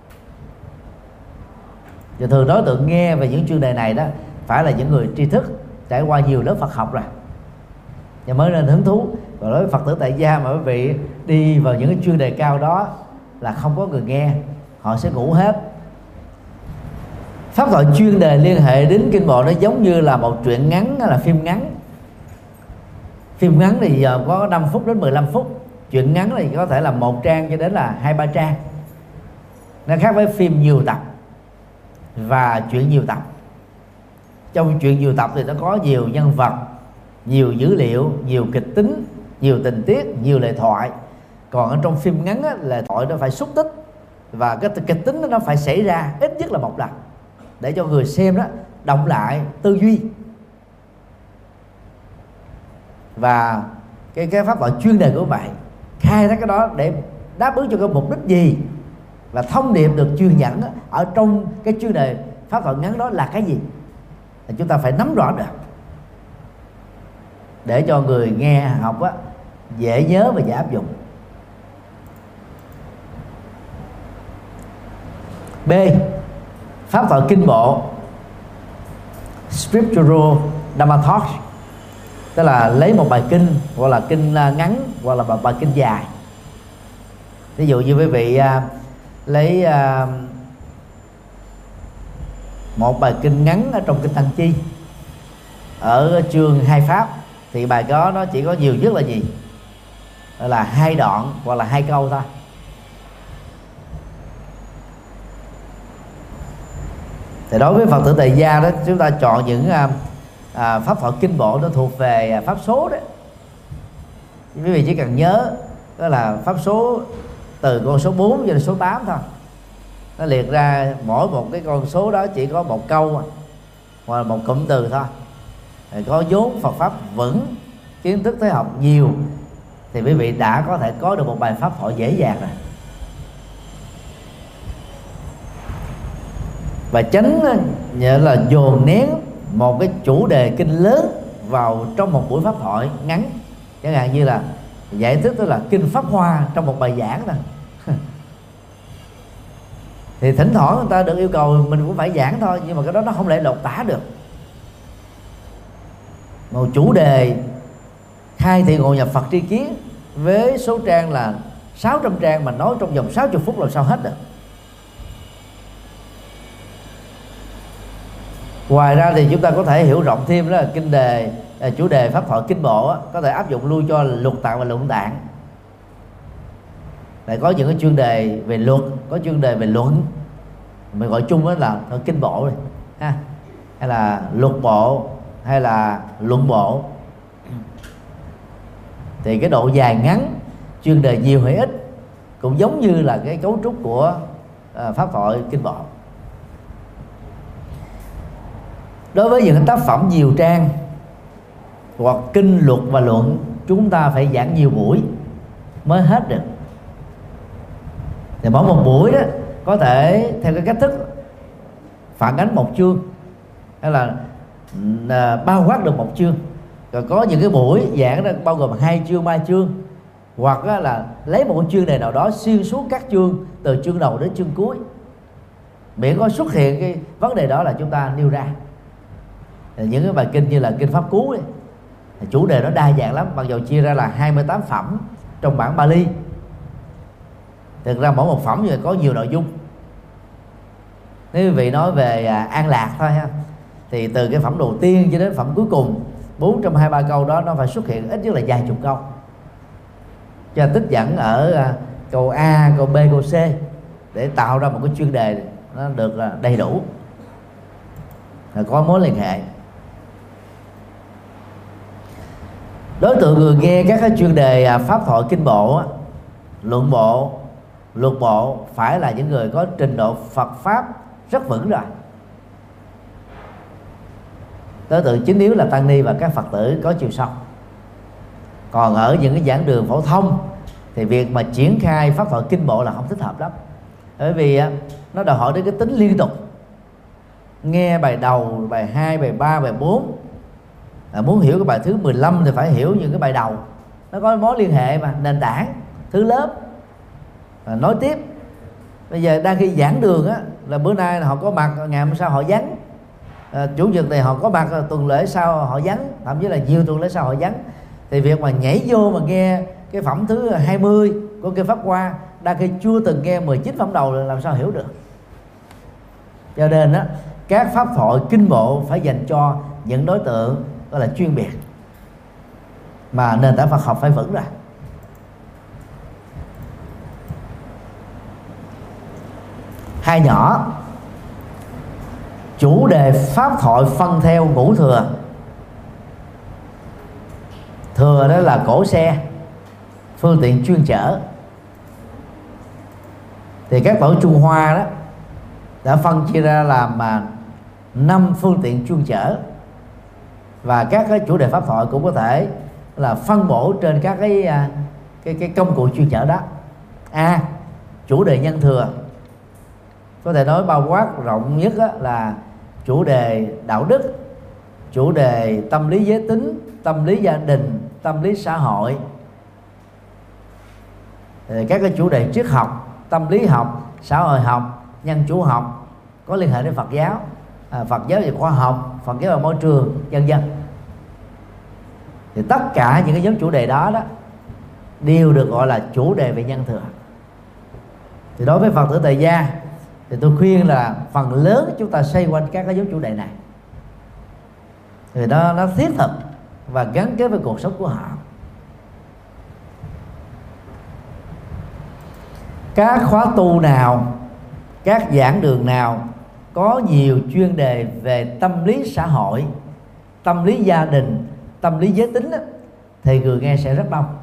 Và thường đối tượng nghe về những chuyên đề này đó phải là những người tri thức trải qua nhiều lớp Phật học rồi và mới nên hứng thú. Còn đối với Phật tử tại gia mà quý vị đi vào những cái chuyên đề cao đó là không có người nghe, họ sẽ ngủ hết. Pháp thoại chuyên đề liên hệ đến kinh bộ nó giống như là một truyện ngắn hay là phim ngắn. Phim ngắn thì giờ có 5 phút đến 15 phút, truyện ngắn thì có thể là 1 trang cho đến là 2-3 trang. Nó khác với phim nhiều tập và truyện nhiều tập. Trong truyện nhiều tập thì nó có nhiều nhân vật, nhiều dữ liệu, nhiều kịch tính, nhiều tình tiết, nhiều lời thoại, Còn ở trong phim ngắn á, là thoại nó phải xúc tích, và cái kịch tính nó phải xảy ra ít nhất là một lần để cho người xem đó động lại tư duy. Và cái pháp thoại chuyên đề của bạn khai thác cái đó để đáp ứng cho cái mục đích gì, và thông điệp được truyền dẫn ở trong cái chuyên đề pháp thoại ngắn đó là cái gì, thì chúng ta phải nắm rõ được để cho người nghe học á, dễ nhớ và dễ áp dụng. B. Pháp thoại kinh bộ, scriptural dramaturgy, tức là lấy một bài kinh hoặc là kinh ngắn hoặc là bài kinh dài. Ví dụ như quý vị lấy một bài kinh ngắn ở trong kinh Tăng Chi ở chương 2 pháp, thì bài đó nó chỉ có nhiều nhất là gì, là 2 đoạn hoặc là 2 câu thôi. Thì đối với Phật tử tại gia đó, chúng ta chọn những pháp thoại kinh bộ nó thuộc về pháp số đấy. Quý vị chỉ cần nhớ đó là pháp số từ con số 4 cho đến số 8 thôi. Nó liệt ra mỗi một cái con số đó chỉ có một câu hoặc là một cụm từ thôi. Có vốn Phật pháp vững, kiến thức thế học nhiều, thì quý vị đã có thể có được một bài pháp thoại dễ dàng rồi. Và tránh nghĩa là dồn nén một cái chủ đề kinh lớn vào trong một buổi pháp thoại ngắn. Chẳng hạn như là giải thích tức là kinh Pháp Hoa trong một bài giảng thôi. Thì thỉnh thoảng người ta được yêu cầu mình cũng phải giảng thôi, nhưng mà cái đó nó không thể lột tả được. Một chủ đề khai thị ngộ nhập Phật tri kiến với số trang là 600 trang mà nói trong vòng 60 phút làm sao hết được. Ngoài ra thì chúng ta có thể hiểu rộng thêm đó là kinh đề, chủ đề pháp thoại kinh bộ có thể áp dụng luôn cho luật tạng và luận tạng. Lại có những cái chuyên đề về luật, có chuyên đề về luận, mình gọi chung đó là kinh bộ này, ha, hay là luật bộ, hay là luận bộ. Thì cái độ dài ngắn, chuyên đề nhiều hay ít cũng giống như là cái cấu trúc của pháp thoại kinh bộ. Đối với những tác phẩm nhiều trang hoặc kinh luật và luận, chúng ta phải giảng nhiều buổi mới hết được. Thì mỗi một buổi đó có thể theo cái cách thức phản ánh một chương, hay là bao quát được một chương. Rồi có những cái buổi giảng đó bao gồm 2 chương, 3 chương, hoặc là lấy một chương đề nào đó xuyên suốt các chương từ chương đầu đến chương cuối, miễn có xuất hiện cái vấn đề đó là chúng ta nêu ra. Những cái bài kinh như là kinh Pháp Cú ấy, chủ đề nó đa dạng lắm, mặc dù chia ra là 28 phẩm trong bản Bali. Thực ra mỗi một phẩm thì có nhiều nội dung. Nếu quý vị nói về an lạc thôi ha, thì từ cái phẩm đầu tiên cho đến phẩm cuối cùng, 423 câu đó nó phải xuất hiện ít nhất là vài chục câu, cho tích dẫn ở câu A, câu B, câu C để tạo ra một cái chuyên đề nó được đầy đủ, có mối liên hệ. Đối tượng người nghe các cái chuyên đề pháp thoại kinh bộ, luận bộ, luật bộ phải là những người có trình độ Phật pháp rất vững rồi. Đối tượng chính yếu là tăng ni và các Phật tử có chiều sâu. Còn ở những cái giảng đường phổ thông thì việc mà triển khai pháp thoại kinh bộ là không thích hợp lắm, bởi vì nó đòi hỏi đến cái tính liên tục. Nghe bài đầu, bài 2, bài 3, bài 4, muốn hiểu cái bài thứ 15 thì phải hiểu những cái bài đầu, nó có mối liên hệ mà, nền tảng, thứ lớp. Nói tiếp, bây giờ đang khi giảng đường á, là bữa nay là họ có mặt, ngày hôm sau họ vắng, chủ nhật này họ có mặt, tuần lễ sau họ vắng, thậm chí là nhiều tuần lễ sau họ vắng. Thì việc mà nhảy vô mà nghe cái phẩm thứ 20 của kinh Pháp Hoa, đang khi chưa từng nghe 19 phẩm đầu là làm sao hiểu được. Cho nên á, các pháp thoại kinh bộ phải dành cho những đối tượng gọi là chuyên biệt, mà nền tảng Phật học phải vững rồi. Hai nhỏ, chủ đề pháp thoại phân theo ngũ thừa. Thừa đó là cỗ xe, phương tiện chuyên chở, thì các tổ Trung Hoa đó đã phân chia ra làm 5 phương tiện chuyên chở, và các cái chủ đề pháp thoại cũng có thể là phân bổ trên các cái công cụ chuyên chở đó. Chủ đề nhân thừa, có thể nói bao quát rộng nhất là chủ đề đạo đức, chủ đề tâm lý giới tính, tâm lý gia đình, tâm lý xã hội, các cái chủ đề triết học, tâm lý học, xã hội học, nhân chủ học có liên hệ đến Phật giáo, Phật giáo về khoa học, Phật giáo về môi trường, vân vân. Thì tất cả những cái nhóm chủ đề đó đều được gọi là chủ đề về nhân thừa. Thì đối với Phật tử tại gia thì tôi khuyên là phần lớn chúng ta xoay quanh các cái nhóm chủ đề này, thì nó thiết thực và gắn kết với cuộc sống của họ. Các khóa tu nào, các giảng đường nào có nhiều chuyên đề về tâm lý xã hội, tâm lý gia đình, tâm lý giới tính thì người nghe sẽ rất đông.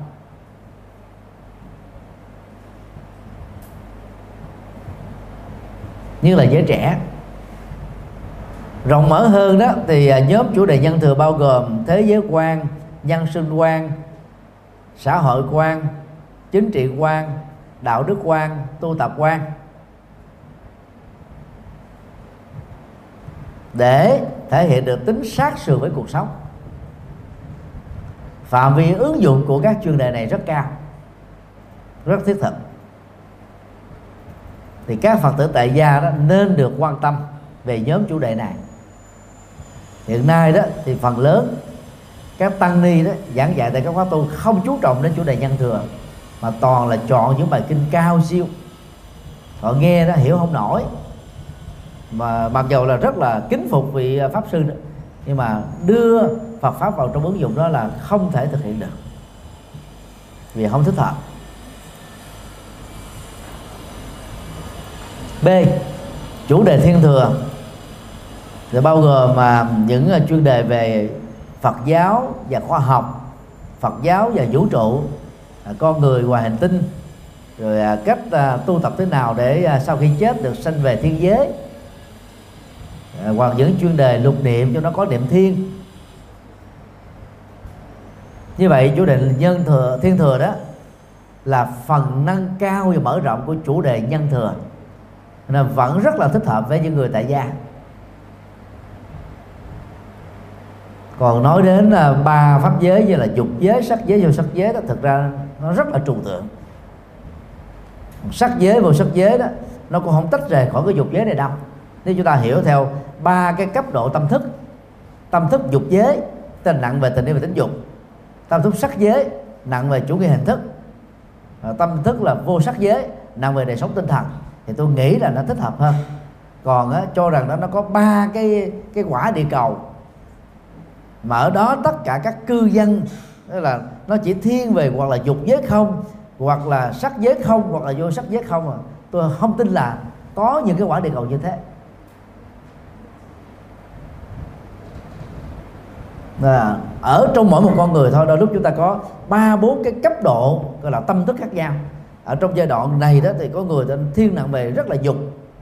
Như là giới trẻ. Rộng mở hơn đó thì nhóm chủ đề nhân thừa bao gồm thế giới quan, nhân sinh quan, xã hội quan, chính trị quan, đạo đức quan, tu tập quan, để thể hiện được tính sát sườn với cuộc sống. Phạm vi ứng dụng của các chuyên đề này rất cao, rất thiết thực. Thì các Phật tử tại gia đó nên được quan tâm về nhóm chủ đề này. Hiện nay đó thì phần lớn các tăng ni đó giảng dạy tại các khóa tu không chú trọng đến chủ đề nhân thừa, mà toàn là chọn những bài kinh cao siêu. Họ nghe đó hiểu không nổi, mà mặc dù là rất là kính phục vị pháp sư đó, nhưng mà đưa Phật pháp vào trong ứng dụng đó là không thể thực hiện được, vì không thích hợp. B. Chủ đề thiên thừa thì bao gồm những chuyên đề về Phật giáo và khoa học, Phật giáo và vũ trụ, con người ngoài hành tinh, rồi cách tu tập thế nào để sau khi chết được sanh về thiên giới, hoặc những chuyên đề lục niệm cho nó có niệm thiên. Như vậy chủ đề nhân thừa, thiên thừa đó là phần nâng cao và mở rộng của chủ đề nhân thừa, nên vẫn rất là thích hợp với những người tại gia. Còn nói đến 3 pháp giới như là dục giới, sắc giới, vô sắc giới đó, thực ra nó rất là trừu tượng. Sắc giới, vô sắc giới đó nó cũng không tách rời khỏi cái dục giới này đâu. Nếu chúng ta hiểu theo 3 cái cấp độ tâm thức dục giới tên nặng về tình yêu và tính dục, tâm thức sắc giới nặng về chủ nghĩa hình thức, tâm thức là vô sắc giới nặng về đời sống tinh thần, thì tôi nghĩ là nó thích hợp hơn. Còn cho rằng đó nó có 3 cái quả địa cầu, mà ở đó tất cả các cư dân là nó chỉ thiên về hoặc là dục giới không, hoặc là sắc giới không, hoặc là vô sắc giới không. Tôi không tin là có những cái quả địa cầu như thế. Ở trong mỗi một con người thôi, đôi lúc chúng ta có 3-4 cái cấp độ gọi là tâm thức khác nhau. Ở trong giai đoạn này đó thì có người thiên nặng về rất là dục,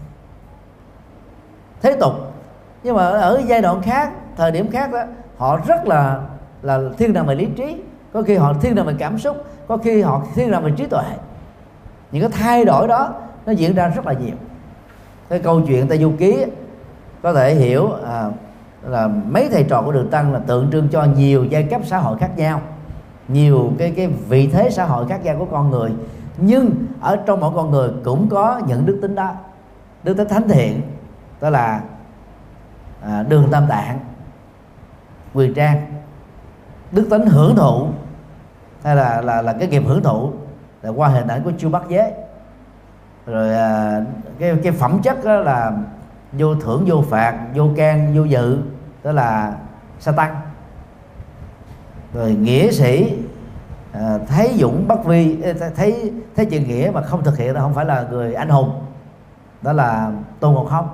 thế tục, nhưng mà ở giai đoạn khác, thời điểm khác đó, họ rất là thiên nặng về lý trí, có khi họ thiên nặng về cảm xúc, có khi họ thiên nặng về trí tuệ. Những cái thay đổi đó nó diễn ra rất là nhiều. Cái câu chuyện Tây Du Ký có thể hiểu là mấy thầy trò của Đường Tăng là tượng trưng cho nhiều giai cấp xã hội khác nhau, nhiều cái vị thế xã hội khác nhau của con người, nhưng ở trong mỗi con người cũng có những đức tính đó. Đức tính thánh thiện đó là Đường Tam Tạng, Quyền Trang. Đức tính hưởng thụ hay là cái nghiệp hưởng thụ là qua hình ảnh của Chu Bắc Giới. Rồi cái phẩm chất đó là vô thưởng vô phạt, vô can vô dự, đó là Sa Tăng. Rồi nghĩa sĩ thấy dũng bất vi, thấy chuyện nghĩa mà không thực hiện là không phải là người anh hùng, đó là Tôn Ngộ Không.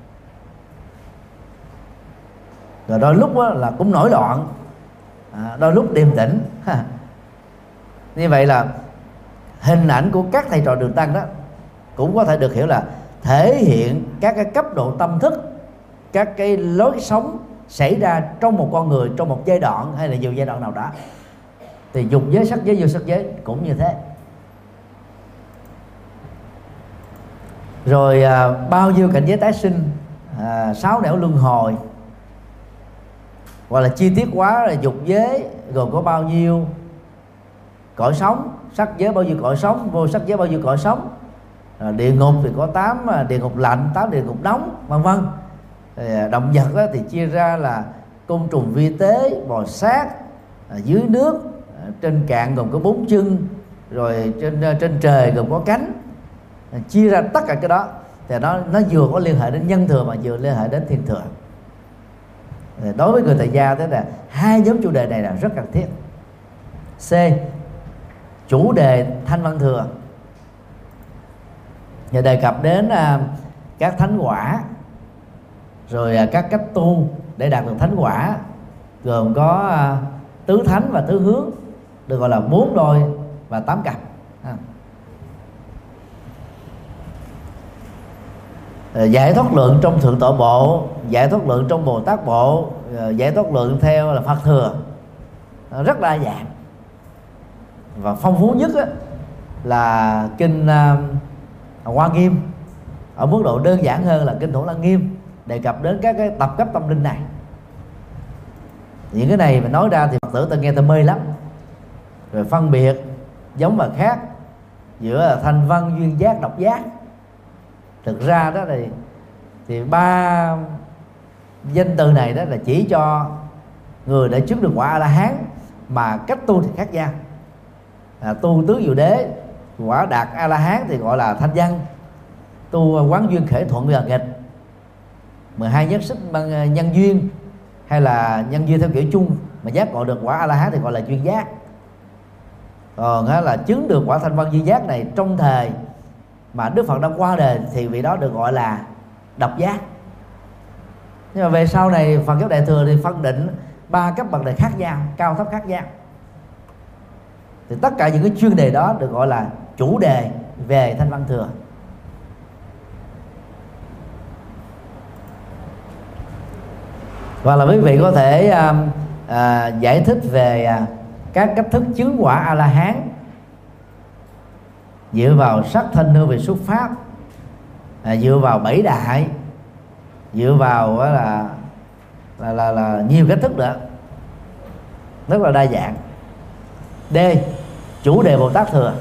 Rồi đôi lúc là cũng nổi loạn, đôi lúc điềm tĩnh. Như vậy là hình ảnh của các thầy trò Đường Tăng đó cũng có thể được hiểu là thể hiện các cái cấp độ tâm thức, các cái lối sống xảy ra trong một con người trong một giai đoạn hay là nhiều giai đoạn nào đó. Thì dục giới, sắc giới, vô sắc giới cũng như thế. Rồi bao nhiêu cảnh giới tái sinh, 6 nẻo luân hồi, hoặc là chi tiết quá là dục giới gồm có bao nhiêu cõi sống, sắc giới bao nhiêu cõi sống, vô sắc giới bao nhiêu cõi sống, địa ngục thì có 8 địa ngục lạnh, 8 địa ngục nóng, vân vân. Động vật đó thì chia ra là côn trùng vi tế, bò sát, dưới nước, trên cạn gồm có 4 chân, rồi trên trời gồm có cánh. Chia ra tất cả cái đó thì nó vừa có liên hệ đến nhân thừa mà vừa liên hệ đến thiên thừa. Đối với người tại gia, thế là hai nhóm chủ đề này là rất cần thiết. C. Chủ đề thanh văn thừa, nhà đề cập đến các thánh quả, rồi các cách tu để đạt được thánh quả, gồm có tứ thánh và tứ hướng, được gọi là 4 đôi và 8 cặp. Giải thoát lượng trong Thượng Tọa Bộ, giải thoát lượng trong Bồ Tát Bộ, giải thoát lượng theo là Phật Thừa, rất đa dạng. Và phong phú nhất là kinh Hoa Nghiêm, ở mức độ đơn giản hơn là kinh Thủ Lăng Nghiêm, đề cập đến các cái tập cấp tâm linh này. Những cái này mà nói ra thì Phật tử ta nghe ta mê lắm. Rồi phân biệt giống và khác giữa thanh văn, duyên giác, độc giác. Thực ra đó thì 3 danh từ này đó là chỉ cho người đã chứng được quả A-la-hán, mà cách tu thì khác nhau. Tu tứ diệu đế, quả đạt A-la-hán thì gọi là thanh văn. Tu quán duyên khởi thuận và nghịch, 12 nhất xích nhân duyên, hay là nhân duyên theo kiểu chung mà giác ngộ được quả A-la-hán thì gọi là duyên giác. Còn là chứng được quả thanh văn duyên giác này trong thời mà Đức Phật đã qua đời thì vị đó được gọi là độc giác. Nhưng mà về sau này Phật giáo Đại Thừa thì phân định 3 cấp bậc này khác nhau, cao thấp khác nhau. Thì tất cả những cái chuyên đề đó được gọi là chủ đề về thanh văn thừa. Hoặc là quý vị có thể giải thích về các cách thức chứng quả A-la-hán dựa vào sắc thanh hương về xuất pháp, dựa vào 7 đại, dựa vào là nhiều cách thức nữa, rất là đa dạng. D. Chủ đề Bồ Tát Thừa,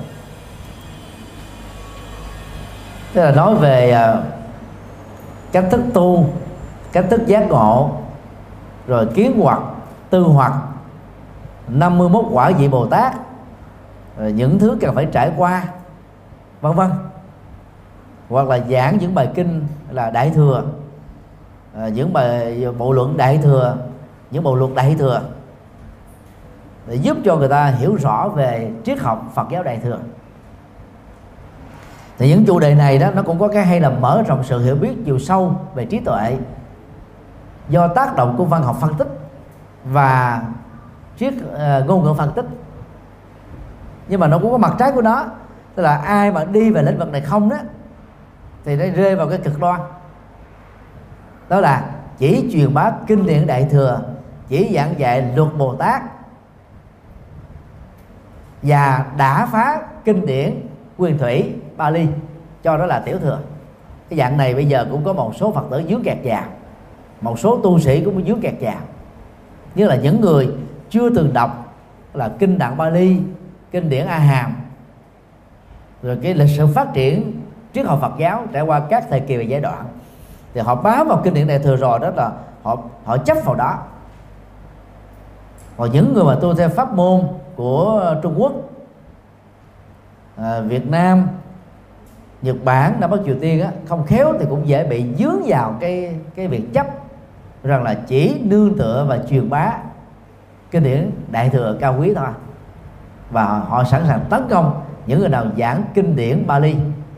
tức là nói về cách thức tu, cách thức giác ngộ, rồi kiến hoặc, tư hoặc, 51 quả vị Bồ Tát, rồi những thứ cần phải trải qua, vân vân. Hoặc là giảng những bài kinh là Đại Thừa, những bài bộ luận Đại Thừa, những bộ luật Đại Thừa, để giúp cho người ta hiểu rõ về triết học Phật giáo Đại Thừa. Thì những chủ đề này đó nó cũng có cái hay là mở rộng sự hiểu biết chiều sâu về trí tuệ do tác động của văn học phân tích và triết ngôn ngữ phân tích. Nhưng mà nó cũng có mặt trái của nó, tức là ai mà đi về lĩnh vực này không đó thì nó rơi vào cái cực đoan, đó là chỉ truyền bá kinh điển Đại Thừa, chỉ giảng dạy luật Bồ Tát và đã phá kinh điển Nguyên Thủy Bali, cho đó là tiểu thừa. Cái dạng này bây giờ cũng có một số Phật tử dướng kẹt vào, một số tu sĩ cũng dướng kẹt vào, như là những người chưa từng đọc là kinh Tạng Bali, kinh điển A Hàm, rồi cái lịch sử phát triển triết học Phật giáo trải qua các thời kỳ và giai đoạn, thì họ bám vào kinh điển Đại Thừa rồi, đó là họ chấp vào đó. Còn những người mà tu theo pháp môn của Trung Quốc, Việt Nam, Nhật Bản, Nam Bắc Triều Tiên á, không khéo thì cũng dễ bị dướng vào cái việc chấp rằng là chỉ nương tựa và truyền bá kinh điển Đại Thừa cao quý thôi, và họ sẵn sàng tấn công những người nào giảng kinh điển Bali.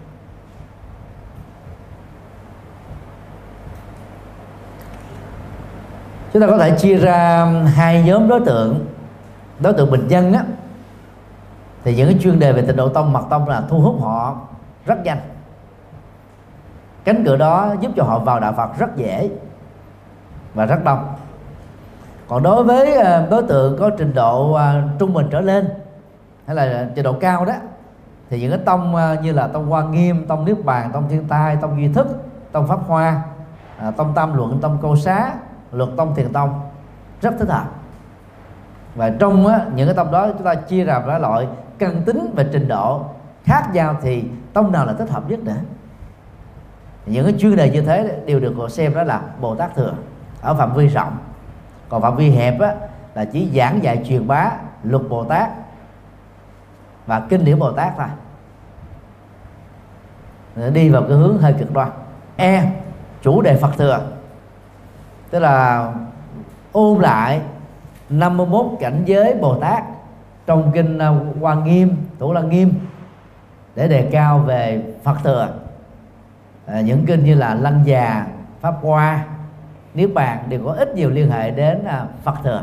Chúng ta có thể chia ra hai nhóm đối tượng. Đối tượng bình dân á, thì những cái chuyên đề về Tịnh Độ Tông, Mật Tông là thu hút họ rất nhanh. cánh cửa đó giúp cho họ vào đạo Phật rất dễ và rất đông. Còn đối với đối tượng có trình độ trung bình trở lên hay là trình độ cao đó, thì những cái tông như là tông Hoa Nghiêm, tông Niết Bàn, tông Thiên Tai, tông Duy Thức, tông Pháp Hoa, tông Tam Luận, tông Câu Xá, Luật Tông, Thiền Tông rất thích hợp. Và trong những cái tông đó chúng ta chia ra các loại căn tính và trình độ khác nhau, thì tông nào là thích hợp nhất nữa. Những cái chuyên đề như thế đều được xem đó là Bồ Tát Thừa ở phạm vi rộng. Còn phạm vi hẹp là chỉ giảng dạy truyền bá luật Bồ Tát và kinh điển Bồ Tát thôi, đi vào cái hướng hơi cực đoan. Chủ đề Phật Thừa, tức là ôn lại 51 cảnh giới Bồ Tát trong kinh Hoa Nghiêm, Thủ Lăng Nghiêm để đề cao về Phật Thừa. Những kinh như là Lăng Già, Pháp Hoa, Niết Bàn đều có ít nhiều liên hệ đến Phật Thừa.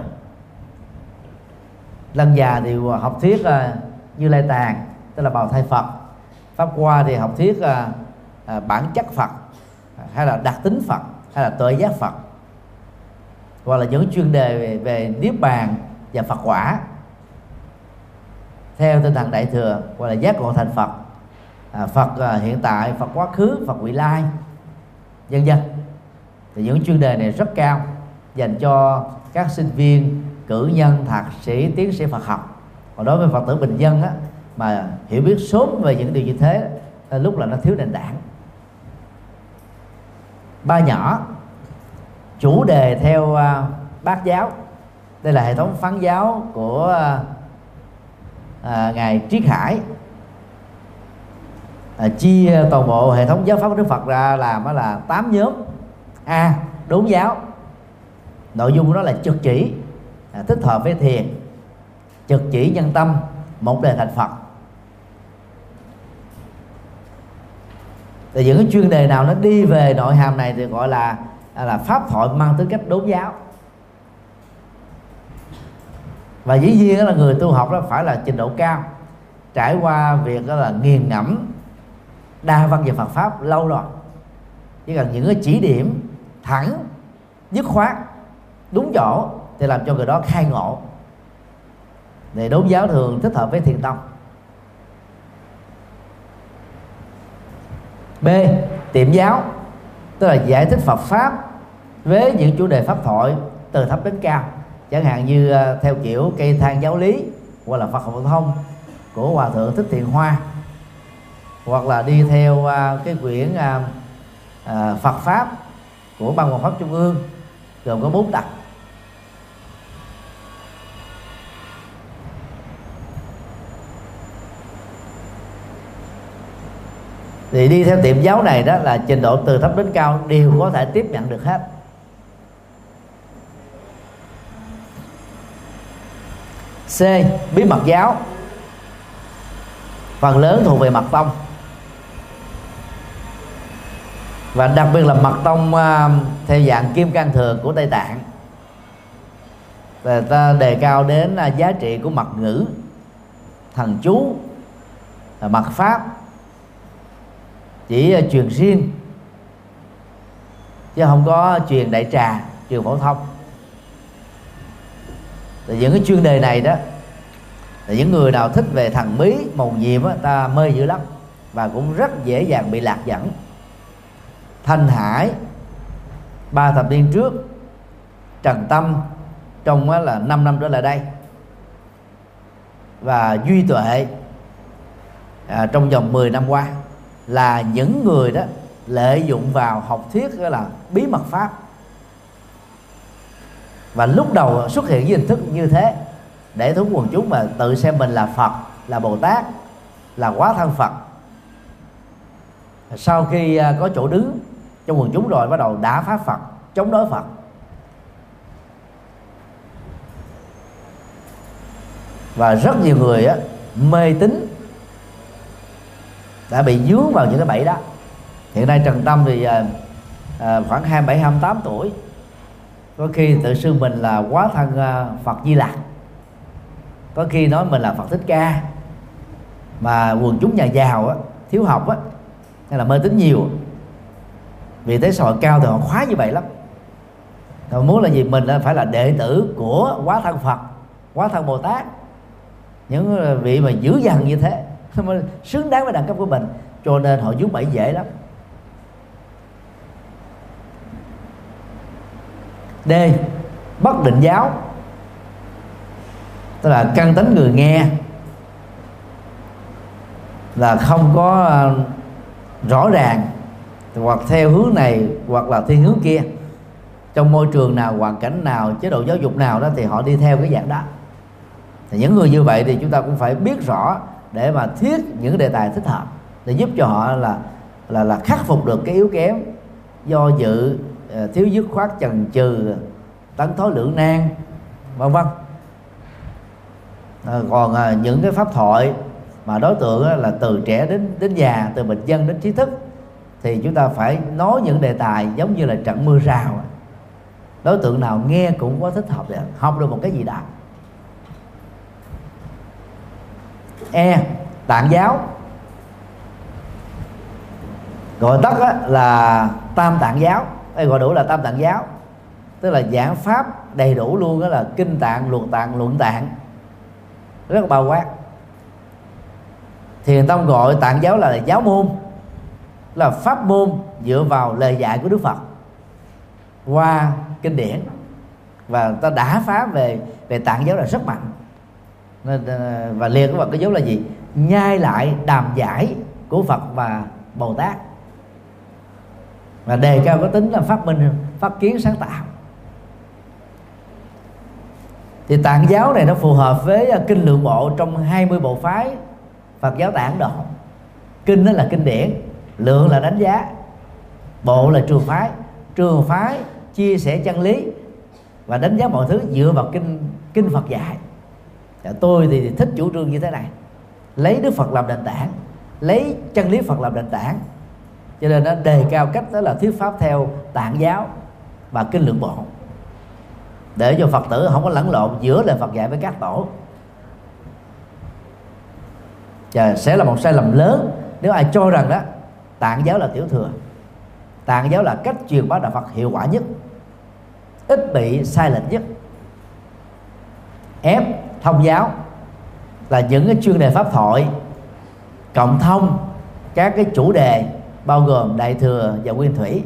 Lăng Già thì học thuyết Như Lai Tạng, tức là bào thai Phật. Pháp Hoa thì học thuyết bản chất Phật, hay là đặc tính Phật, hay là tuệ giác Phật, hoặc là những chuyên đề về Niết Bàn và Phật quả theo tinh thần Đại Thừa, hoặc là giác ngộ thành Phật, Phật hiện tại, Phật quá khứ, Phật vị lai, vân vân. Thì những chuyên đề này rất cao, dành cho các sinh viên, cử nhân, thạc sĩ, tiến sĩ Phật học. Còn đối với Phật tử bình dân mà hiểu biết sớm về những điều như thế, lúc là nó thiếu nền tảng. Ba nhỏ, chủ đề theo Bát giáo. Đây là hệ thống phán giáo của ngài Triết Hải, chia toàn bộ hệ thống giáo pháp của Đức Phật ra làm là 8 nhóm. Đốn giáo, nội dung của nó là trực chỉ, thích hợp với thiền, trực chỉ nhân tâm, một đề thành Phật. Thì những cái chuyên đề nào nó đi về nội hàm này thì gọi là pháp thoại mang tính cách đốn giáo. Và dĩ nhiên là người tu học đó phải là trình độ cao, trải qua việc đó là nghiền ngẫm đa văn về Phật pháp lâu rồi. Chỉ cần những cái chỉ điểm thẳng, dứt khoát, đúng chỗ thì làm cho người đó khai ngộ. Thì đốn giáo thường thích hợp với thiền tông. B. Tiệm giáo, tức là giải thích Phật pháp với những chủ đề pháp thoại từ thấp đến cao, chẳng hạn như theo kiểu cây thang giáo lý, hoặc là Phật học phổ thông của Hòa thượng Thích Thiện Hoa, hoặc là đi theo cái quyển Phật pháp của Ban Hoằng Pháp Trung ương, gồm có 4 tập. Thì đi theo tiệm giáo này đó là trình độ từ thấp đến cao đều có thể tiếp nhận được hết. C. Bí mật giáo, phần lớn thuộc về mật tông, và đặc biệt là mật tông theo dạng Kim Cang Thường của Tây Tạng. Người ta đề cao đến giá trị của mật ngữ, thần chú, mật pháp, chỉ truyền riêng chứ không có truyền đại trà, truyền phổ thông. Thì những cái chuyên đề này đó thì những người nào thích về thần bí mầu nhiệm ta mê dữ lắm, và cũng rất dễ dàng bị lạc dẫn. Thanh Hải 3 thập niên trước, Trần Tâm trong là 5 năm trở lại đây, và Duy Tuệ trong vòng 10 năm qua là những người đó lợi dụng vào học thuyết đó là bí mật pháp, và lúc đầu xuất hiện với hình thức như thế để thu hút quần chúng mà tự xem mình là Phật, là Bồ Tát, là quá thân Phật. Sau khi có chỗ đứng trong quần chúng rồi, bắt đầu đả phá Phật, chống đối Phật. Và rất nhiều người mê tín đã bị dướng vào những cái bẫy đó. Hiện nay Trần Tâm thì khoảng 27-28 tuổi, có khi tự xưng mình là quá thân Phật Di Lặc, có khi nói mình là Phật Thích Ca. Mà quần chúng nhà giàu thiếu học hay là mê tín nhiều Vì thế xã hội cao thì họ khóa như vậy lắm. Họ muốn là gì? Mình phải là đệ tử của Quá Thân Phật, Quá Thân Bồ Tát, những vị mà dữ dằn như thế mới xứng đáng với đẳng cấp của mình, cho nên họ vướng bẫy dễ lắm. D. Bất định giáo, tức là căn tính người nghe là không có rõ ràng, hoặc theo hướng này hoặc là thiên hướng kia. Trong môi trường nào, hoàn cảnh nào, chế độ giáo dục nào đó thì họ đi theo cái dạng đó. Thì những người như vậy thì chúng ta cũng phải biết rõ để mà thiết những đề tài thích hợp để giúp cho họ là khắc phục được cái yếu kém, do dự, thiếu dứt khoát, chần chừ, tấn thối lưỡng nan, vân vân. Còn những cái pháp thoại mà đối tượng là từ trẻ đến già, từ bình dân đến trí thức, thì chúng ta phải nói những đề tài giống như là trận mưa rào. Đối tượng nào nghe cũng có thích hợp để học được một cái gì đó. E. Tạng giáo, gọi tắt là Tam Tạng giáo, hay gọi đủ là Tam Tạng giáo, tức là giảng pháp đầy đủ luôn, đó là kinh tạng, luật tạng, luận tạng, rất là bao quát. Thiền tông gọi tạng giáo là giáo môn, là pháp môn dựa vào lời dạy của Đức Phật qua kinh điển, và ta đã phá về tạng giáo là rất mạnh. Nên, và liền vào cái dấu là gì? Nhai lại đàm giải của Phật và Bồ Tát, và đề cao có tính là phát minh, phát kiến, sáng tạo. Thì tạng giáo này nó phù hợp với kinh Lượng Bộ trong 20 bộ phái Phật giáo tại Ấn Độ. Kinh đó là kinh điển, lượng là đánh giá, bộ là trường phái. Trường phái chia sẻ chân lý và đánh giá mọi thứ dựa vào kinh Phật dạy. Tôi thì thích chủ trương như thế này, lấy Đức Phật làm nền tảng, lấy chân lý Phật làm nền tảng, cho nên nó đề cao cách đó là thuyết pháp theo tạng giáo và kinh Lượng Bộ, để cho Phật tử không có lẫn lộn giữa lời Phật dạy với các tổ. Và sẽ là một sai lầm lớn nếu ai cho rằng đó tạng giáo là tiểu thừa. Tạng giáo là cách truyền bá đạo Phật hiệu quả nhất, ít bị sai lệch nhất. F. Thông giáo là những cái chuyên đề pháp thoại cộng thông các cái chủ đề bao gồm Đại Thừa và Nguyên Thủy.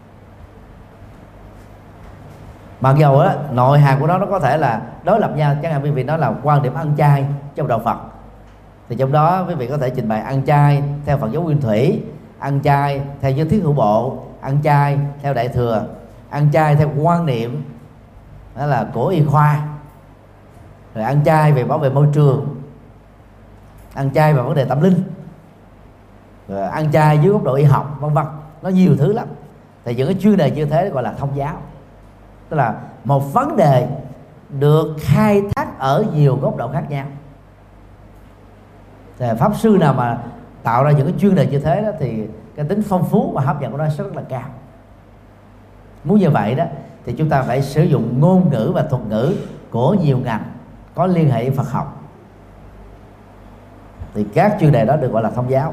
Mặc dầu đó, nội hàm của nó có thể là đối lập nhau, chẳng hạn quý vị nói là quan điểm ăn chay trong đạo Phật, thì trong đó quý vị có thể trình bày ăn chay theo Phật giáo Nguyên Thủy, ăn chay theo giới Thiết Hữu Bộ, ăn chay theo Đại Thừa, ăn chay theo quan niệm đó là của y khoa, rồi ăn chay về bảo vệ môi trường, ăn chay về vấn đề tâm linh, rồi ăn chay dưới góc độ y học, vân vân. Nó nhiều thứ lắm. Thì những cái chuyên đề như thế gọi là thông giáo, tức là một vấn đề được khai thác ở nhiều góc độ khác nhau. Thì pháp sư nào mà tạo ra những cái chuyên đề như thế đó thì cái tính phong phú và hấp dẫn của nó rất là cao. Muốn như vậy đó thì chúng ta phải sử dụng ngôn ngữ và thuật ngữ của nhiều ngành có liên hệ với Phật học, thì các chuyên đề đó được gọi là thông giáo.